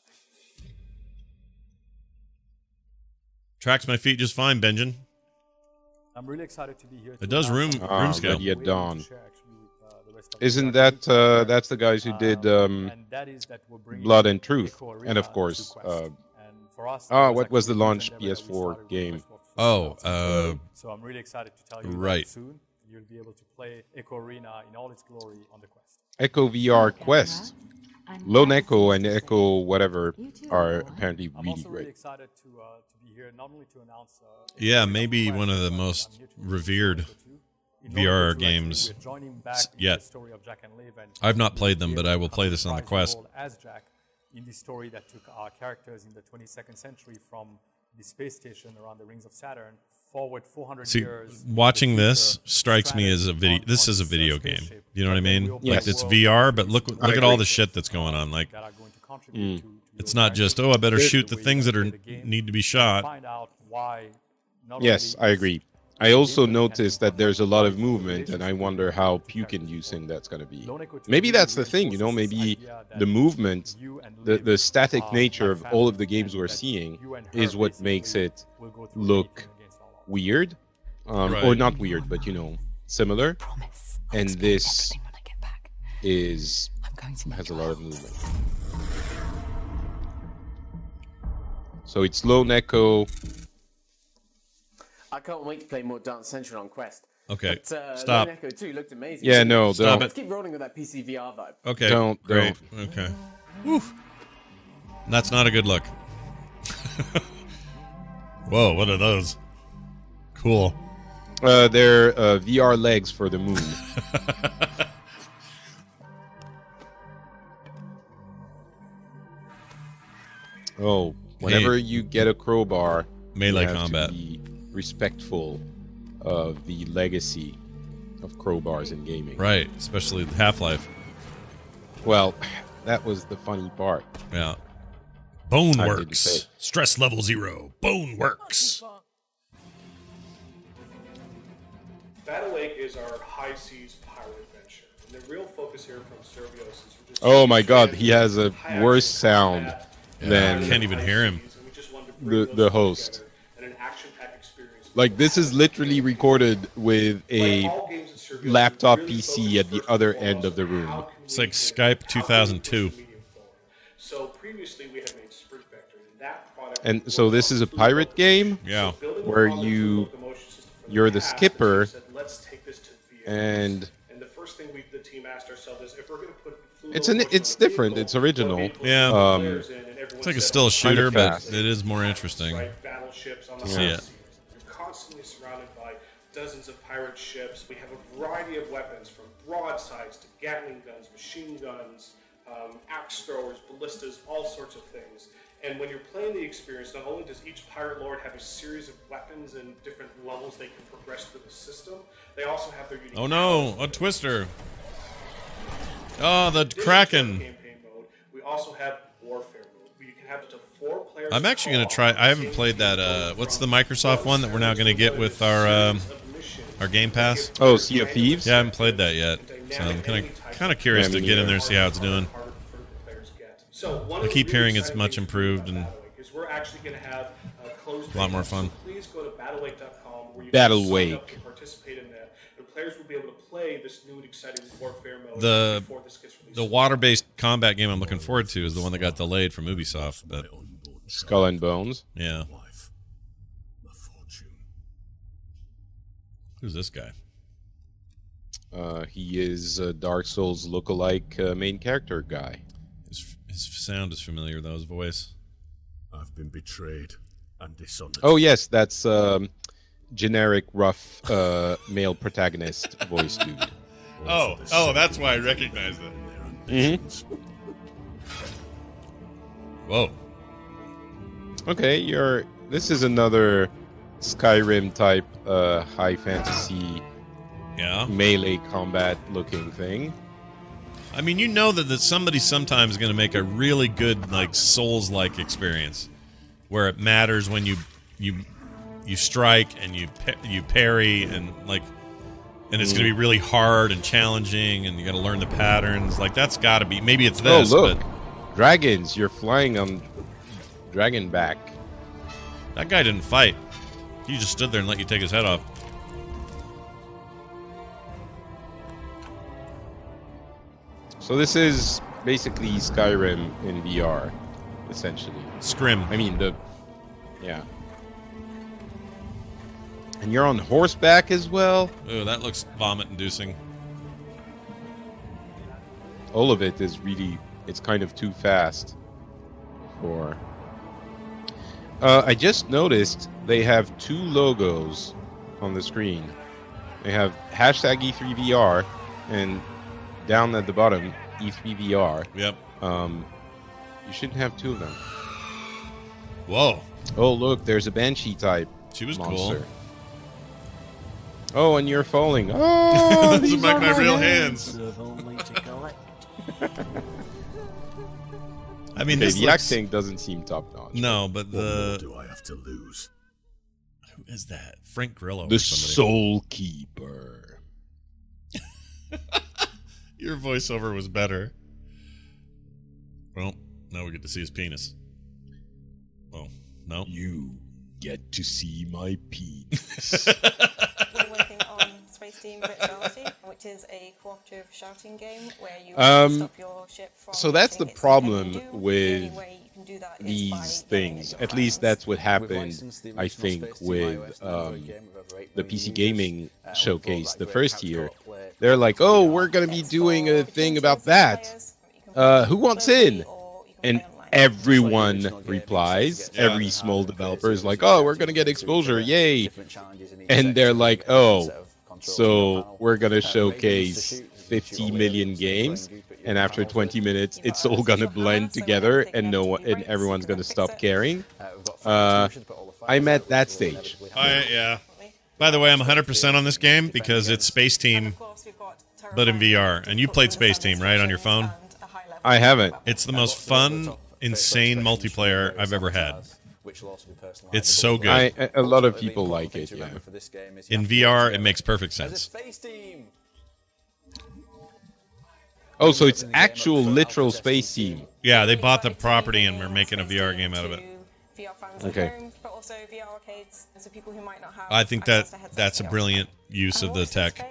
Tracks my feet just fine, Benjamin. I'm really excited to be here. It does room scale. Ready at Dawn. Isn't that that's the guys who did Blood and Truth, and of course, what was the launch PS4 game? Oh, so I'm really excited to tell you right. that soon you'll be able to play Echo Arena in all its glory on the Quest. Echo VR Quest. Lone Echo and Echo whatever are apparently I'm really also really great. excited to be here, not only to announce. Yeah, maybe one of the most revered VR games yet. I've not played them, but I will play this on the Quest. As Jack, in the story that took our characters in the 22nd century from the space station around the rings of Saturn forward 400 See, years. watching this strikes me as a video. This is a video game. You know what I mean? Yes. Like it's VR, but look at all the shit that's going on. Like it's not just I better shoot the things that are need to be shot. Yes, I agree. I also noticed that there's a lot of movement, and I wonder how puke-inducing that's going to be. Maybe that's the thing, you know, maybe the movement, the static nature of all of the games we're seeing is what makes it look weird. Or not weird, but, you know, similar. And this has a lot of movement. So it's Lone Echo. I can't wait to play more Dance Central on Quest. Okay, But, stop. Lone Echo 2 looked amazing. Yeah, no, Stop Let's keep rolling with that PC VR vibe. Okay, Don't. great. Okay. Whew. That's not a good look. Whoa, what are those? Cool. They're VR legs for the moon. Oh, whenever you get a crowbar, melee you have combat. to be respectful of the legacy of crowbars in gaming. Right, especially Half-Life. Well, that was the funny part. Yeah. I didn't say Boneworks. it. Stress level 0. Boneworks. Battle Lake is our high seas pirate adventure, and the real focus here from Servios is we're just Oh my god, he has a worse sound than I can't even hear him. the host. Like, this is literally recorded with a laptop PC at the other end of the room. It's like Skype 2002. So previously we had made Sprint Vector, and that product. And so this is a pirate game, Yeah. where you're the skipper, Let's take this to VR. and the first thing the team asked ourselves is if we're going to put it's different, it's original. Yeah. It's like it's still a shooter, Kinda but fast. it is more interesting battleships on the to see it. seas. You're constantly surrounded by dozens of pirate ships. We have a variety of weapons, from broadsides to Gatling guns, machine guns, axe throwers, ballistas, all sorts of things. And when you're playing the experience, not only does each pirate lord have a series of weapons and different levels they can progress through the system, they also have their unique. Oh no, a twister. Oh, the Kraken. Campaign mode. We also have warfare mode, where you can have up to 4 players. I'm actually going to try. I haven't played that. What's the Microsoft one that we're now going to get with our Game Pass? Oh, Sea of Thieves? Yeah, I haven't played that yet. So I'm kind of curious to get in there and see how it's doing. I keep hearing it's much improved and We're actually going to have closed a lot more fun. Please go to battlewake.com where you Battle can Wake. sign up to participate in that. The players will be able to play this new and exciting warfare mode before this gets released. The water-based combat game I'm looking forward to is the one that got delayed from Ubisoft. But Skull and Bones. Yeah. Who's this guy? He is a Dark Souls lookalike main character guy. His sound is familiar, though, his voice. I've been betrayed and dishonored. Oh yes, that's generic rough male protagonist voice dude. Oh, that's why I recognized it. Whoa. Okay, you're This is another Skyrim type high fantasy melee combat looking thing. I mean, you know that somebody's sometimes going to make a really good like Souls-like experience, where it matters when you strike and you parry and it's going to be really hard and challenging and you got to learn the patterns. Like that's got to be, maybe it's this. Oh look, but dragons! You're flying on dragon back. That guy didn't fight. He just stood there and let you take his head off. So this is basically Skyrim in VR, essentially. Scrim. I mean, yeah. And you're on horseback as well? Oh, that looks vomit-inducing. All of it is really, it's kind of too fast for... I just noticed they have 2 logos on the screen. They have hashtag E3VR and down at the bottom, E3VR. Yep. You shouldn't have 2 of them. Whoa. Oh, look, there's a Banshee type She was monster. cool. Oh, and you're falling. Oh, these these are are my real hands. I mean, okay, this the looks... acting doesn't seem top notch. No, but the... What more do I have to lose? Who is that? Frank Grillo. The or somebody. Soul Keeper. Your voiceover was better. Well, now we get to see his penis. Oh, no. You get to see my penis. We're working on Space Team Virtuality, which is a cooperative shouting game where you stop your ship from... So that's the problem with these things. At least that's what happened, I think, with the PC Gaming Showcase the first year. They're like, oh, we're going to be doing a thing about that. Who wants in? And everyone replies. Every small developer is like, oh, we're going to get exposure. Yay. And they're like, oh, so we're going to showcase 50 million games. And after 20 minutes, it's all going to blend together and everyone's going to stop caring. I'm at that stage. Yeah. By the way, I'm 100% on this game because it's Space Team, but in VR. And you played Space Team, right, on your phone? I haven't. It's the most fun, insane multiplayer I've ever had. It's so good. A lot of people like it, yeah. In VR, it makes perfect sense. Oh, so it's actual, literal Space Team. Yeah, they bought the property and we're making a VR game out of it. Okay. But also VR arcades, so people who might not have I think that's a brilliant use of the tech.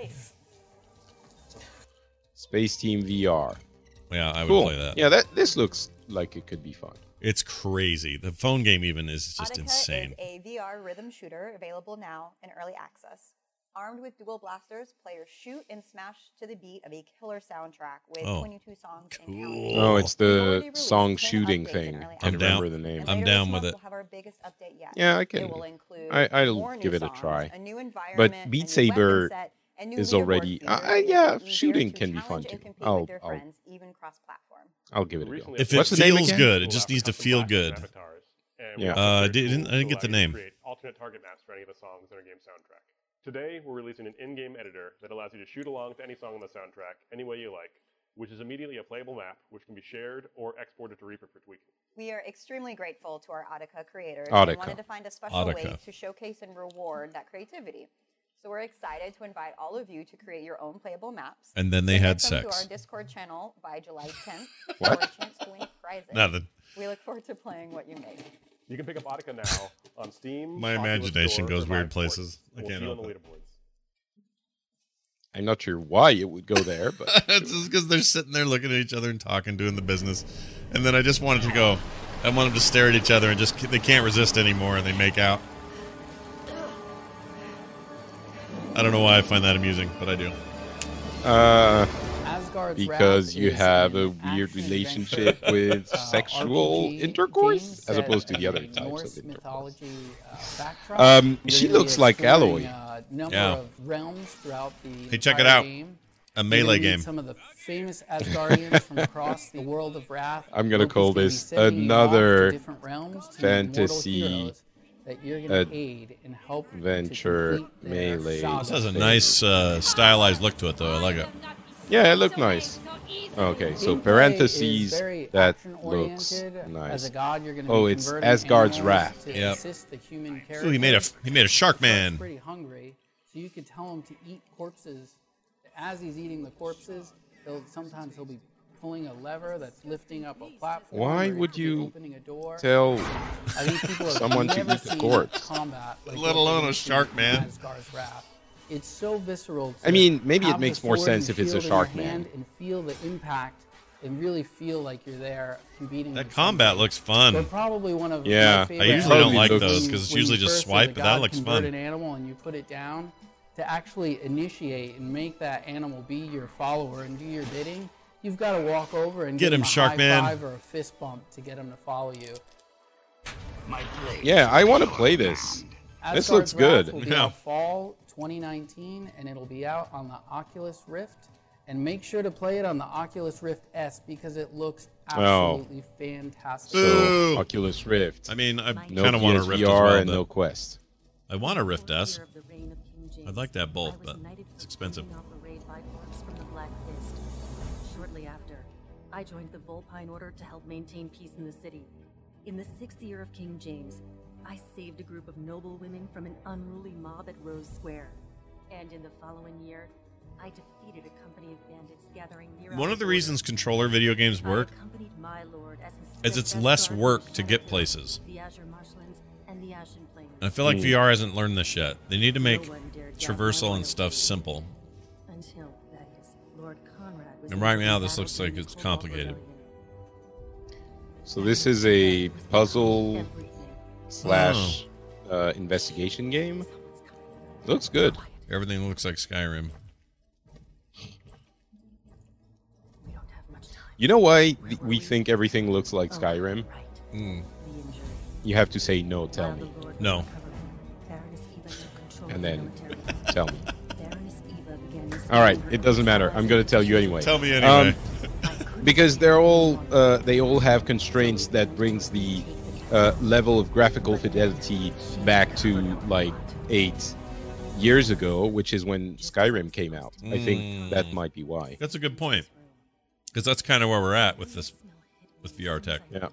Space Team VR. Yeah, I would Cool. play that. Yeah, this looks like it could be fun. It's crazy. The phone game even is just Audica insane. is a VR rhythm shooter available now in early access. Armed with dual blasters, players shoot and smash to the beat of a killer soundtrack with 22 songs and counting. Oh, it's the song shooting thing. I remember the name. I'm down with it. We'll have our biggest update yet. Yeah, I can. It will include I'll more give new it a songs, try. a new environment, But Beat a new weapon Saber set, and new is leaderboard already. features, Yeah, making it shooting easier can to be fun challenge too. and compete I'll with your friends, even cross-platform. I'll give it a go. If it What's the name feels again? good, it just needs to feel good. Yeah. I didn't get the name. Create alternate target maps for any of the songs in our game soundtrack. Today, we're releasing an in-game editor that allows you to shoot along to any song on the soundtrack any way you like, which is immediately a playable map which can be shared or exported to Reaper for tweaking. We are extremely grateful to our Audica creators Audica. and wanted to find a special way to showcase and reward that creativity. So we're excited to invite all of you to create your own playable maps. And then they had Submit them sex. to our Discord channel by July 10th What? for a chance to win prizes. Nothing. We look forward to playing what you make. You can pick up Audica now on Steam. My Oculus imagination Store, goes or weird Vive places. I We'll can't see you on help the it. leaderboards. I'm not sure why it would go there, but It's just because they're sitting there looking at each other and talking, doing the business. And then I just wanted to go. I want them to stare at each other and just, they can't resist anymore and they make out. I don't know why I find that amusing, but I do. because you have a weird relationship with sexual intercourse as opposed to the other types of intercourse. She looks like Aloy. Yeah. Of realms throughout the Hey, check it entire out. game. A melee You're gonna meet game. Some of the famous Asgardians from across the world of Wrath. I'm gonna Loki's call gonna be this sending you off to another different realms to meet mortal fantasy heroes. that you're going to aid and help Adventure Melee. This has a nice stylized look to it, though. I like it. Yeah, it looked nice. Okay, so parentheses, that looks nice. As a god, you're going to oh, be it's converting Asgard's animals Wrath. to Yep. assist the human Ooh, he made a Shark Man. Pretty hungry, so you could tell him to eat corpses. As he's eating the corpses, sometimes he'll be pulling a lever that's lifting up a platform. Why or would you opening a door. tell I think people have someone to never eat the seen corpse? Combat like Let what alone they a see Shark in Man. Asgard's Wrath. It's so visceral. I mean, maybe it have makes the more sword sense and if it's a shield in your Shark Man. hand and feel the impact and really feel like you're there competing. That with combat somebody. looks fun. They're probably one of Yeah, my favorite I usually don't like looks- those because it's when you usually just first, as a swipe, but that god, looks convert fun. an animal and you put it down to actually initiate and make that animal be your follower and do your bidding. You've got to walk over and Get give him, a Shark high Man. five or a fist bump to get him to follow you. Yeah, I want to play this. This looks Asgard's good. Wrath will be Yeah. out fall 2019, and it'll be out on the Oculus Rift. And make sure to play it on the Oculus Rift S because it looks absolutely fantastic. So, Oculus Rift. I mean, I no kind of want a Rift as PSVR well, and but no Quest. I want a Rift S. I'd like to have both, but it's expensive. From the Black Fist. Shortly after, I joined the Vulpine Order to help maintain peace in the city. In the 6th year of King James, I saved a group of noble women from an unruly mob at Rose Square. And in the following year, I defeated a company of bandits gathering near One our of the border. reasons controller video games work I accompanied my lord as his is it's steadfast less guard work in to the get Shadow places. Valley, the Azure Marshlands, and the Ashen Plains. And I feel like VR hasn't learned this yet. They need to make No one dared doubt traversal my and loyalty. stuff simple. Until, that is, Lord Conrad was And right able to now, this battle looks like through it's the Cobalt complicated. Rebellion. So this is a puzzle slash investigation game. Looks good. Everything looks like Skyrim. You know why we think everything looks like Skyrim? You have to say no, tell me. No. And then tell me. Alright, it doesn't matter. I'm going to tell you anyway. Tell me anyway. Because they all have constraints that brings the level of graphical fidelity back to like 8 years ago, which is when Skyrim came out. I think that might be why. That's a good point. Because that's kind of where we're at with this, with VR tech. Yeah.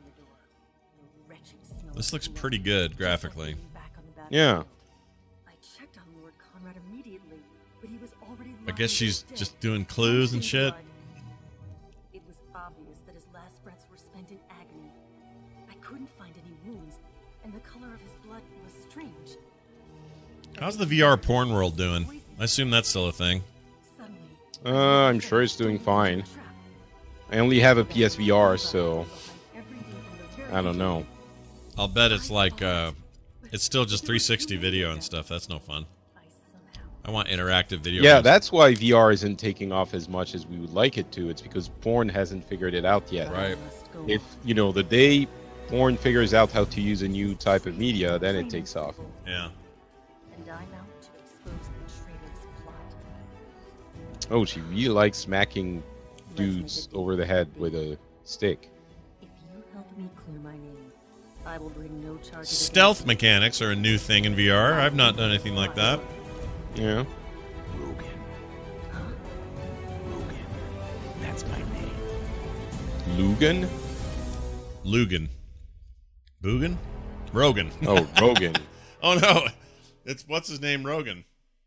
This looks pretty good graphically. Yeah. I checked on Lord Conrad immediately, but he was already I guess she's just doing clues and shit. It was obvious that his last breaths were spent in agony. I couldn't find any wounds, and the color of his blood was strange. How's the VR porn world doing? I assume that's still a thing. I'm sure it's doing fine. I only have a PSVR, so I don't know. I'll bet it's like it's still just 360 video and stuff. That's no fun. I want interactive video. Yeah, games. that's why VR isn't taking off as much as we would like it to. It's because porn hasn't figured it out yet. Right. If, the day porn figures out how to use a new type of media, then it takes off. Yeah. And I'm out to expose the traitor's plot. Oh, she really likes smacking dudes over the head with a stick. If you help me clear my name, I will bring no charges. Stealth mechanics are a new thing in VR. I've not done anything like that. Yeah. That's my name. Lugan? Lugan. Boogan? Rogan. Oh, Rogan. Oh no. It's what's his name? Rogan.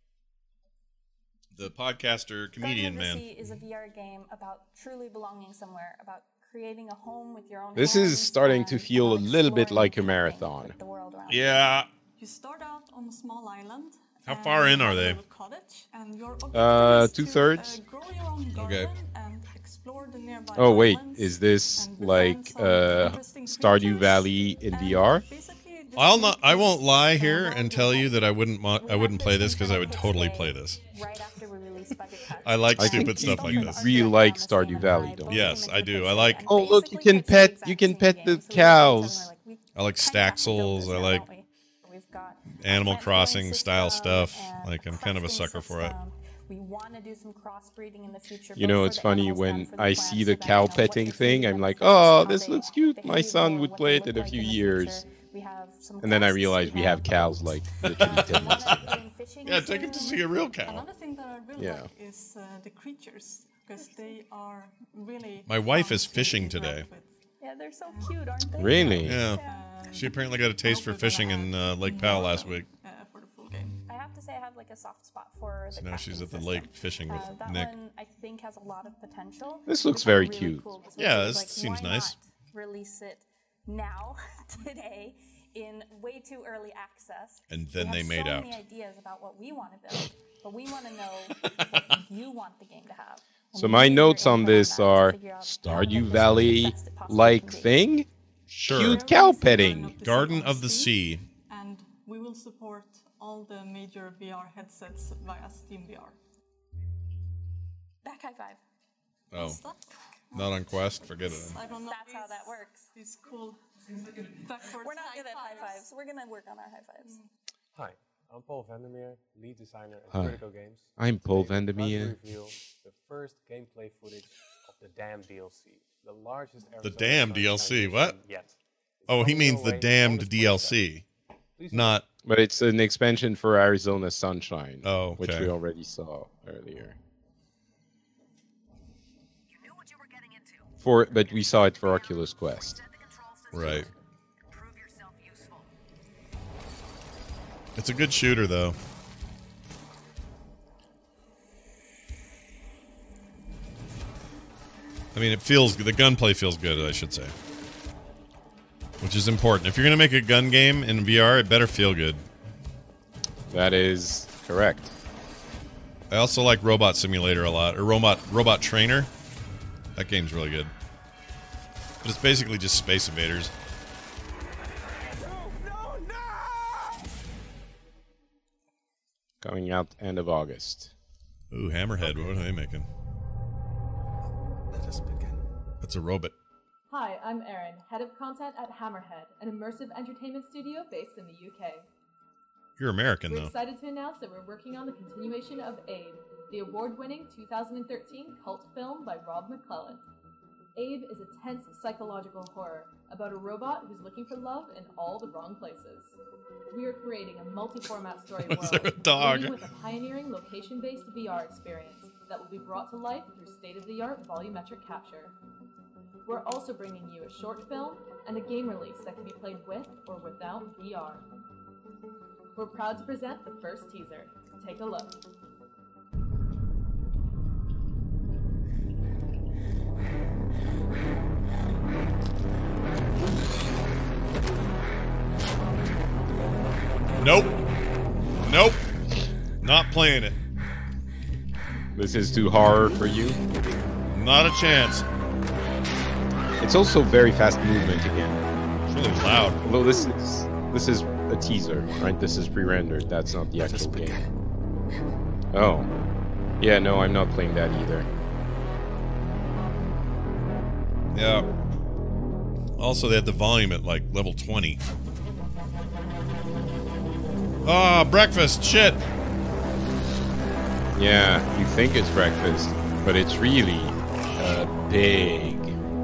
The podcaster comedian man. Legacy is a VR game about truly belonging somewhere, about creating a home with your own This hands is starting to and feel a little bit exploring like a marathon. the world around Yeah. You start out on a small island. How far in are they? Cottage, and your objective is 2/3. to, grow your own Okay. garden and explore the nearby Oh wait, islands is this and like befriend some interesting Stardew creatures. Valley in VR? I won't lie here and tell you that I wouldn't play this because I would totally play this. Right after we release Budget Cuts. I like I stupid think stuff like you this. really like Stardew Valley, don't you? Yes, I do. I like Oh look, you can pet the cows. I like Staxels. I like Animal Crossing style stuff. Like I'm kind of a sucker for it. We want to do some crossbreeding in the future. You both know, for it's the funny animals when and for the I plants, see so the that, cow what petting they thing, feed I'm them like, first, oh, how this they looks cute. My behave son or would what play they it in a look few like in the years. future. We have some. And then I quests, realized we have cows like literally 10 minutes ago. Yeah, take him to see a real cow. Another thing that I really Yeah. like is the creatures, because they are really. My wife fun is to fishing interact today. with. Yeah, they're so cute, aren't they? Really? Yeah. She apparently got a taste for fishing in Lake Powell last week. For the full game. I have to say I have like a soft spot for the So now she's crafting at the system. lake fishing with that Nick. one I think has a lot of potential. This looks It's very really cute. cool, 'cause Yeah, it was this seems why nice. not release it now, today, in way too early access. And then they we have made so out. many ideas about what we want to build, but we want to know what you want the game to have. And So we my need your notes on input this that to are figure out how to Stardew make this Valley the best it possibly like can be. thing? Sure. Cute cow petting. Garden of the Sea. And we will support all the major VR headsets via Steam VR. Back high five. Oh, not on Quest. Forget it. I don't know. That's how that works. These cool backwards. We're not good at high fives. We're gonna work on our high fives. Hi, I'm Paul Vandermeer, lead designer at Hi, Vertigo Games. I'm Paul Today, I'm about to Vandermeer. reveal the first gameplay footage of the Damn DLC, the largest The Arizona damn Sunshine DLC. mission What? yet. Oh, he coming means your the way damned on the DLC, not. But it's an expansion for Arizona Sunshine, Oh, which okay. we already saw earlier. But we saw it for Oculus Quest. Right. It's a good shooter, though. I mean, it feels the gunplay feels good, I should say, which is important. If you're gonna make a gun game in VR, it better feel good. That is correct. I also like Robot Simulator a lot, or Robot Trainer. That game's really good. But it's basically just Space Invaders. Coming out end of August. Ooh, Hammerhead. What are they making? Let us begin. That's a robot. Hi, I'm Erin, head of content at Hammerhead, an immersive entertainment studio based in the UK. You're American, We're though. excited to announce that we're working on the continuation of Abe, the award-winning 2013 cult film by Rob McClelland. Abe is a tense psychological horror about a robot who's looking for love in all the wrong places. We are creating a multi-format story Is there world, a dog? beginning with a pioneering location-based VR experience that will be brought to life through state-of-the-art volumetric capture. We're also bringing you a short film and a game release that can be played with or without VR. We're proud to present the first teaser. Take a look. Nope. Nope. Not playing it. This is too hard for you? Not a chance. It's also very fast movement again. It's really loud. Although this is a teaser, right? This is pre-rendered. That's not the actual game. Oh. Yeah, no, I'm not playing that either. Yeah. Also, they had the volume at like level 20. Ah, breakfast. Shit. Yeah, you think it's breakfast, but it's really a pig.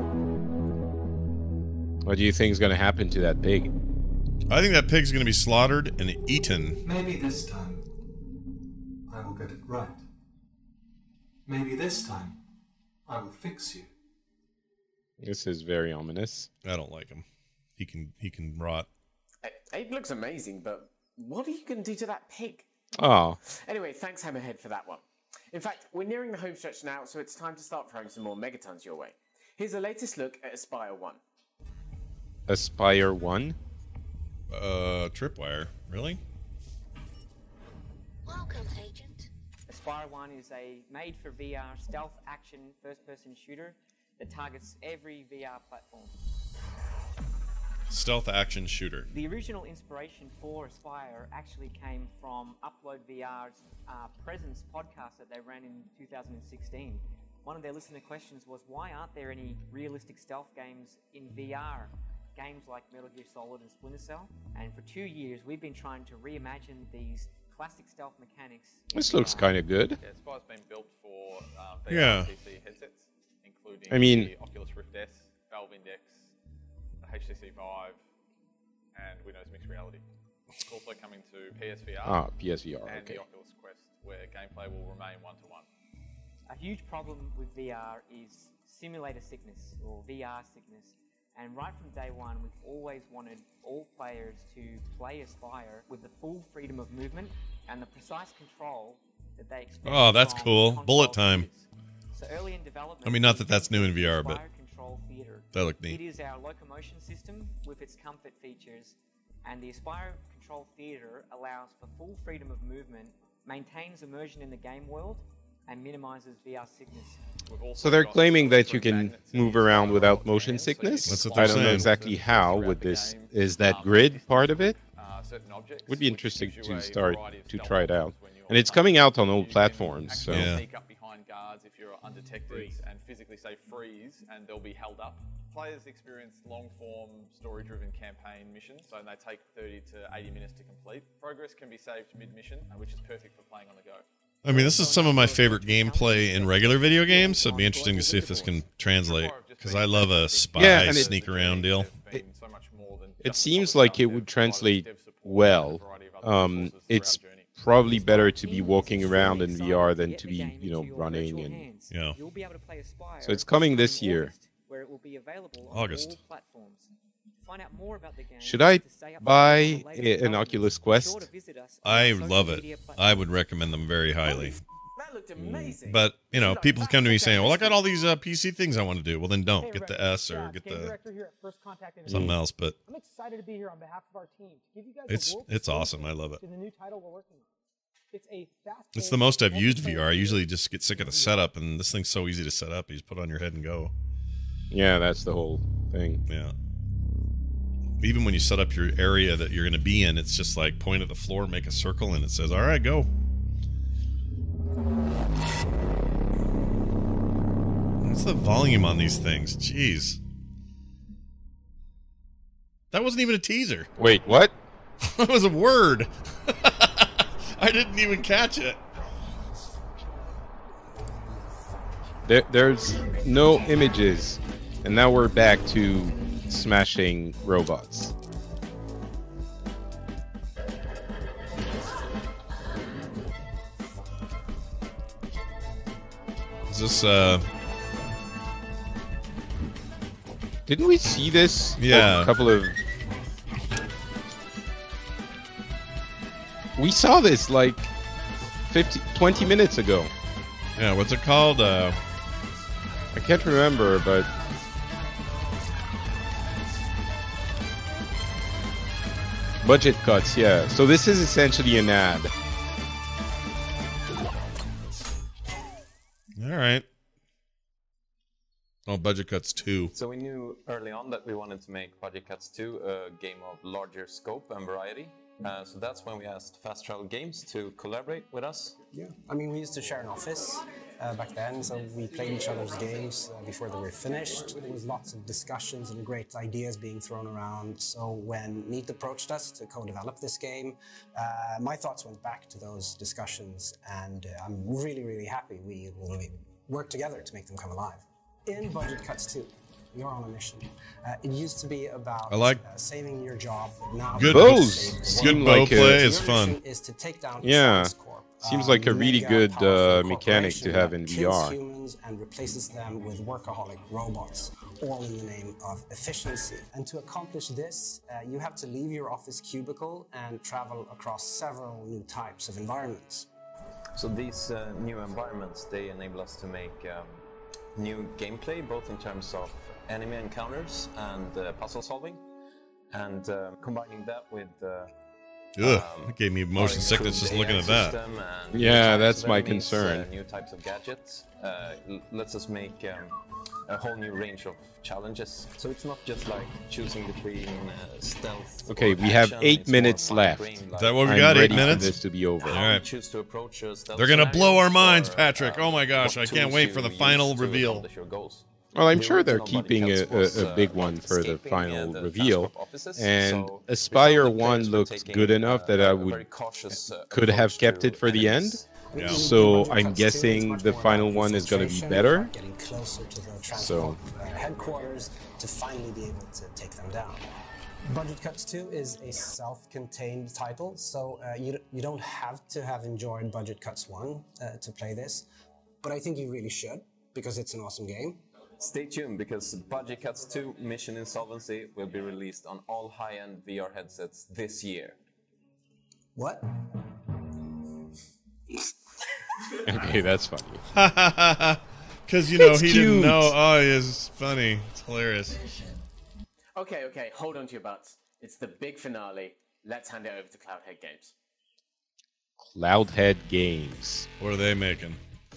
What do you think is going to happen to that pig? I think that pig's going to be slaughtered and eaten. Maybe this time I will get it right. Maybe this time I will fix you. This is very ominous. I don't like him. He can rot. Abe looks amazing, but what are you going to do to that pig? Oh. Anyway, thanks Hammerhead for that one. In fact, we're nearing the home stretch now, so it's time to start throwing some more megatons your way. Here's the latest look at Aspire 1. Aspire 1? Tripwire. Really? Welcome, Agent. Aspire 1 is a made-for-VR stealth action first-person shooter that targets every VR platform. Stealth action shooter. The original inspiration for Aspire actually came from Upload VR's Presence podcast that they ran in 2016. One of their listener questions was, why aren't there any realistic stealth games in VR? Games like Metal Gear Solid and Splinter Cell. And for 2 years, we've been trying to reimagine these classic stealth mechanics. This looks kind of good. Yeah, Aspire's been built for VR Yeah. PC headsets, including I mean- the Oculus Rift S, Valve Index, the HTC Vive, and Windows Mixed Reality. It's also coming to PSVR. PSVR, and okay. the Oculus Quest, where gameplay will remain one-to-one. A huge problem with VR is simulator sickness, or VR sickness. And right from day one, we've always wanted all players to play Aspyr with the full freedom of movement and the precise control that they expect. Oh, that's from cool. console Bullet time. users. So early in development, I mean, not that that's new in VR, but Aspyr Control Theater. that looked neat. It is our locomotion system with its comfort features, and the Aspyr Control Theater allows for full freedom of movement, maintains immersion in the game world, and minimizes VR sickness. So they're claiming that you can move around without motion sickness. That's what I they're don't know saying. exactly how with this. Is that grid part of it? Would be interesting to start to try it out. And it's coming out on all platforms. So Sneak up behind guards if you're undetected and physically say freeze, and they'll be held up. Players experience long-form, story-driven campaign missions, so they take 30 to 80 minutes to complete. Progress can be saved mid-mission, which is perfect for playing on the go. I mean, this is some of my favorite gameplay in regular video games, so it'd be interesting to see if this can translate, because I love a spy sneak around deal. it seems like it would translate well. It's probably better to be walking around in VR than to be, running and. Yeah. So it's coming this year. Where it will be available on August. all platforms. To find out more about the game, Should I buy an Oculus Quest? I love it. I would recommend them very highly. That looked amazing. But, people come to me saying, well, I got all these PC things I want to do. Well, then don't. Get the S or get the something else. But I'm excited to be here on behalf of our team to give you guys it's awesome. I love it. to the new title we're working on. It's a fast. It's the most I've used VR. I usually just get sick of the setup, and this thing's so easy to set up. You just put it on your head and go. Yeah, that's the whole thing. Yeah. Even when you set up your area that you're going to be in, it's just like point at the floor, make a circle, and it says, all right, go. What's the volume on these things? Jeez. That wasn't even a teaser. Wait, what? That was a word. I didn't even catch it. There's no images. And now we're back to smashing robots. Is this, Didn't we see this? Yeah. A couple of... We saw this like 20 minutes ago. Yeah, what's it called? I can't remember, but... Budget cuts, yeah. So this is essentially an ad. All right. Oh, Budget Cuts 2. So we knew early on that we wanted to make Budget Cuts 2 a game of larger scope and variety. So that's when we asked Fast Travel Games to collaborate with us. Yeah, I mean, we used to share an office back then, so we played each other's games before they were finished. There was lots of discussions and great ideas being thrown around. So when Neat approached us to co-develop this game, my thoughts went back to those discussions, and I'm really, really happy we will work together to make them come alive. In Budget Cuts 2, you're on a mission. It used to be about saving your job. Now Good bow play is fun. Is to take down Yeah. Transcorp, Seems like a really good mechanic to have in kills VR. humans and replaces them with workaholic robots, all in the name of efficiency. And to accomplish this, you have to leave your office cubicle and travel across several new types of environments. So these new environments, they enable us to make new gameplay, both in terms of enemy encounters and puzzle solving, and combining that with Ugh, it gave me motion sickness just looking at that. Yeah, that's my concern. New types of gadgets lets us make a whole new range of challenges. So it's not just like choosing between stealth. Okay, or we have action, 8 it's minutes more left. fine-grained, Is that what we like, got? 8 ready for minutes? this to be over. All right. Choose to approach stealth They're gonna blow our scenarios minds, or, Patrick. Oh my gosh, I what can't tools wait you for the use final to reveal. accomplish your goals. Well, I'm The sure they're original keeping Budget Cuts was, a big one for the escaping, final the reveal. Transcorp offices, And so Aspyr the 1 players were looked taking, good enough that I a would very cautious, could have kept it for the end. enemies. Yeah. So I'm guessing the final one is going to be better. Getting closer to the So Transcorp headquarters to finally be able to take them down. Budget Cuts 2 is a self-contained title, so you don't have to have enjoyed Budget Cuts 1 to play this, but I think you really should, because it's an awesome game. Stay tuned, because Budget Cuts 2 Mission Insolvency will be released on all high-end VR headsets this year. What? Okay, that's funny. Because, you know, It's he cute. didn't know. Oh, it's funny. It's hilarious. Okay, hold on to your butts. It's the big finale. Let's hand it over to Cloudhead Games. Cloudhead Games. What are they making?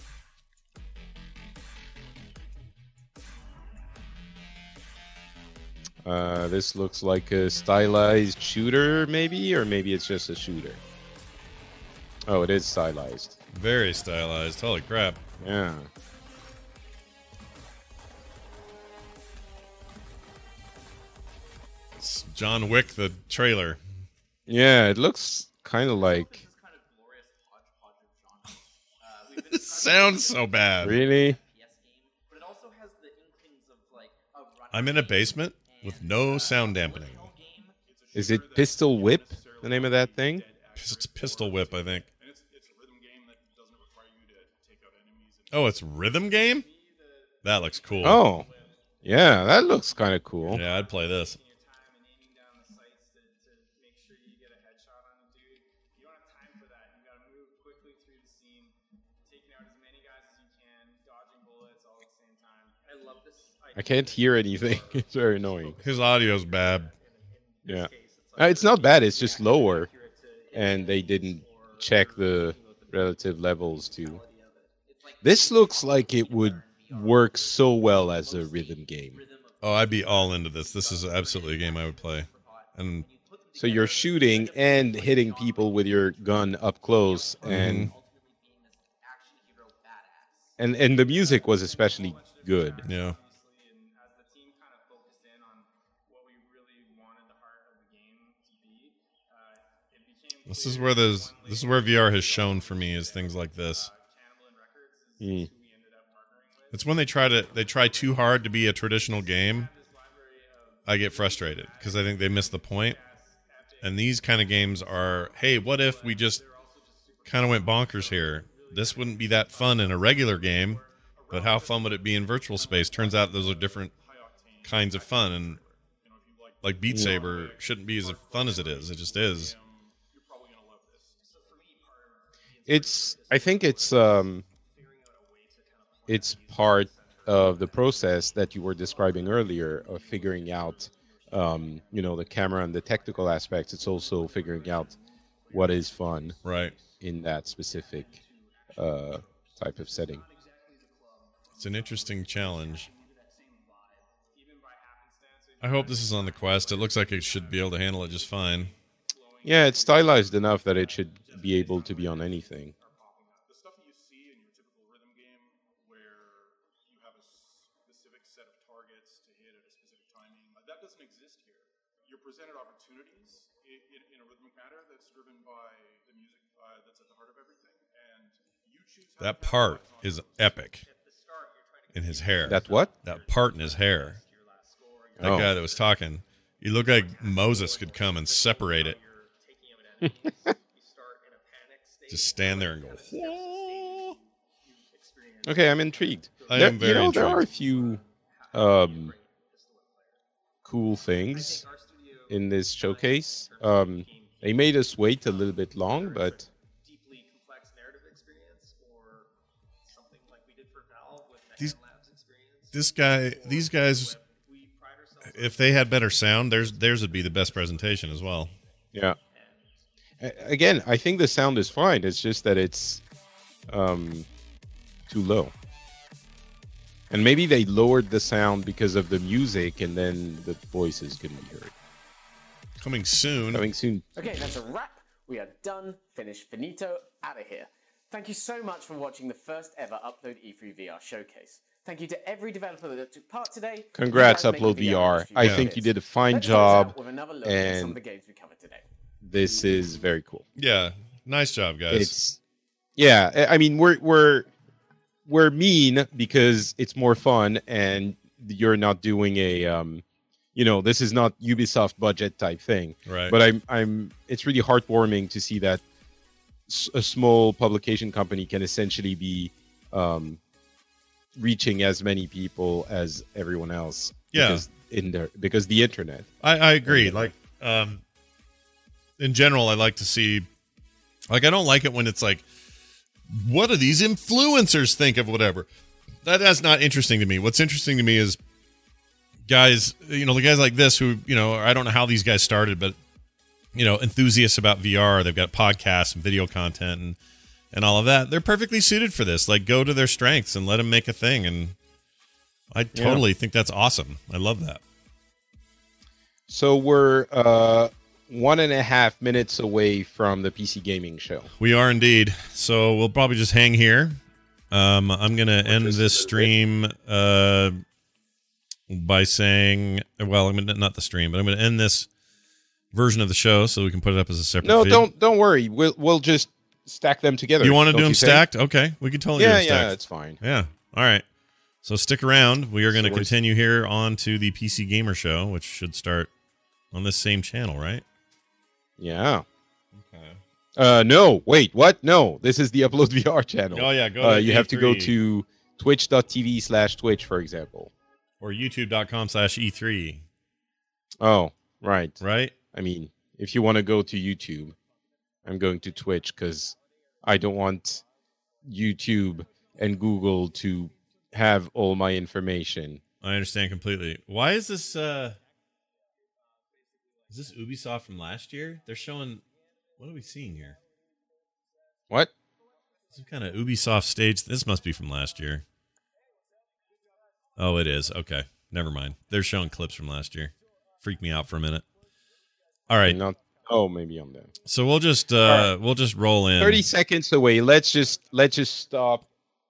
This looks like a stylized shooter, maybe? Or maybe it's just a shooter. Oh, it is stylized. Very stylized. Holy crap. Yeah. It's John Wick, the trailer. Yeah, it looks kind of like... It sounds so bad. Really? I'm in a basement with no sound dampening. Is it Pistol Whip, the name of that thing? It's Pistol Whip, I think. Oh, it's Rhythm Game? That looks cool. Oh. Yeah, that looks kind of cool. Yeah, I'd play this. I can't hear anything. It's very annoying. His audio's bad. Yeah. It's not bad. It's just lower. And they didn't check the relative levels too. This looks like it would work so well as a rhythm game. Oh, I'd be all into this. This is absolutely a game I would play. And so you're shooting and hitting people with your gun up close, and and the music was especially good. Yeah. This is where VR has shown for me, is things like this. Mm. It's when they try too hard to be a traditional game, I get frustrated because I think they miss the point. And these kind of games are, hey, what if we just kind of went bonkers here? This wouldn't be that fun in a regular game, but how fun would it be in virtual space? Turns out those are different kinds of fun, and like Beat Saber shouldn't be as fun as it is. It just is. I think it's part of the process that you were describing earlier of figuring out, the camera and the technical aspects. It's also figuring out what is fun, right, in that specific type of setting. It's an interesting challenge. I hope this is on the Quest. It looks like it should be able to handle it just fine. Yeah, it's stylized enough that it should be able to be on anything. The stuff that you see in your typical rhythm game, where you have a specific set of targets to hit at a specific timing, that doesn't exist here. You're presented opportunities in a rhythmic manner that's driven by the music that's at the heart of everything, and you choose. That part is epic. In his hair. That what? That part in his hair. That guy that was talking. You look like Moses could come and separate it. Just stand there and go. Whoa. Okay, I'm intrigued. I am very intrigued. There are a few cool things in this showcase. They made us wait a little bit long, but these guys, if they had better sound, theirs would be the best presentation as well. Yeah. Again, I think the sound is fine. It's just that it's too low. And maybe they lowered the sound because of the music, and then the voices couldn't be heard. Coming soon. Okay, that's a wrap. We are done, finished, finito, out of here. Thank you so much for watching the first ever Upload E3 VR showcase. Thank you to every developer that took part today. Congrats, Upload VR. I think you did a fine job, With another look at some of and the games we covered today. this is very cool. Yeah, nice job, guys. I mean, we're mean because it's more fun, and you're not doing a this is not Ubisoft budget type thing. Right. But it's really heartwarming to see that a small publication company can essentially be reaching as many people as everyone else. Yeah. Because the internet. I agree. Like, in general, I like to see, like, I don't like it when it's like, what do these influencers think of whatever? That's not interesting to me. What's interesting to me is guys, the guys like this who, I don't know how these guys started, but, enthusiasts about VR. They've got podcasts and video content and all of that. They're perfectly suited for this. Like, go to their strengths and let them make a thing. And I totally think that's awesome. I love that. So we're 1.5 minutes away from the PC gaming show. We are indeed. So we'll probably just hang here. I'm going to end this stream by saying, well, I'm gonna, not the stream, but I'm going to end this version of the show so we can put it up as a separate feed. Don't worry. We'll just stack them together. You want to do them stacked? Okay, we can totally do them stacked. Yeah, it's fine. Yeah. All right. So stick around. We are going to continue here on to the PC Gamer Show, which should start on this same channel, right? Yeah. Okay. No, wait, what? No, this is the Upload VR channel. Oh, yeah. Go you have to go to twitch.tv/Twitch, for example. Or youtube.com/E3. Oh, right. Right? I mean, if you want to go to YouTube, I'm going to Twitch because I don't want YouTube and Google to have all my information. I understand completely. Why is this Ubisoft from last year? They're showing, what are we seeing here? What? Some kind of Ubisoft stage. This must be from last year. Oh, it is. Okay. Never mind. They're showing clips from last year. Freaked me out for a minute. All right. Maybe I'm there. So we'll just roll in. 30 seconds away. Let's just stop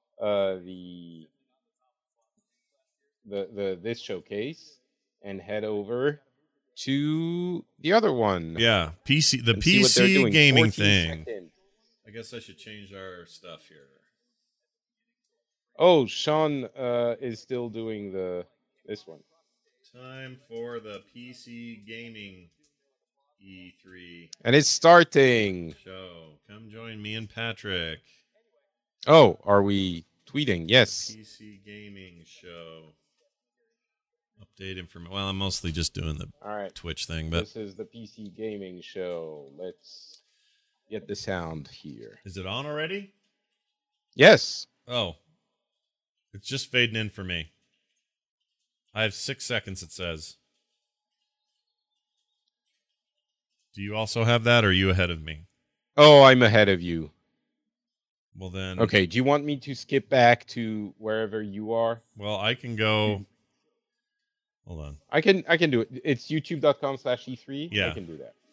this showcase and head over to the other one. Yeah, the PC gaming thing. Seconds. I guess I should change our stuff here. Oh, Sean is still doing this one. Time for the PC gaming E3. And it's starting. Show. Come join me and Patrick. Oh, are we tweeting? Yes. PC gaming show. Update information. Well, I'm mostly just doing the Twitch thing, but this is the PC gaming show. Let's get the sound here. Is it on already? Yes. Oh. It's just fading in for me. I have 6 seconds, it says. Do you also have that, or are you ahead of me? Oh, I'm ahead of you. Well, then... Okay, do you want me to skip back to wherever you are? Well, I can go... Hold on. I can do it. It's youtube.com/E3. Yeah. I can do that.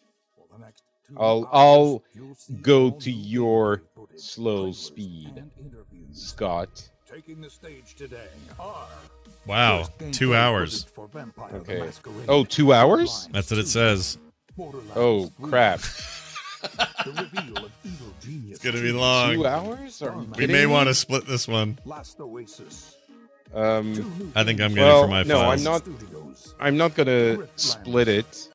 I'll go to your slow speed, Scott. Taking the stage today. Wow, 2 hours. Okay. Oh, 2 hours? That's what it says. Oh, crap. It's going to be long. 2 hours? We may want to split this one. Last Oasis. I think I'm getting it for my files. No, I'm not going to split it.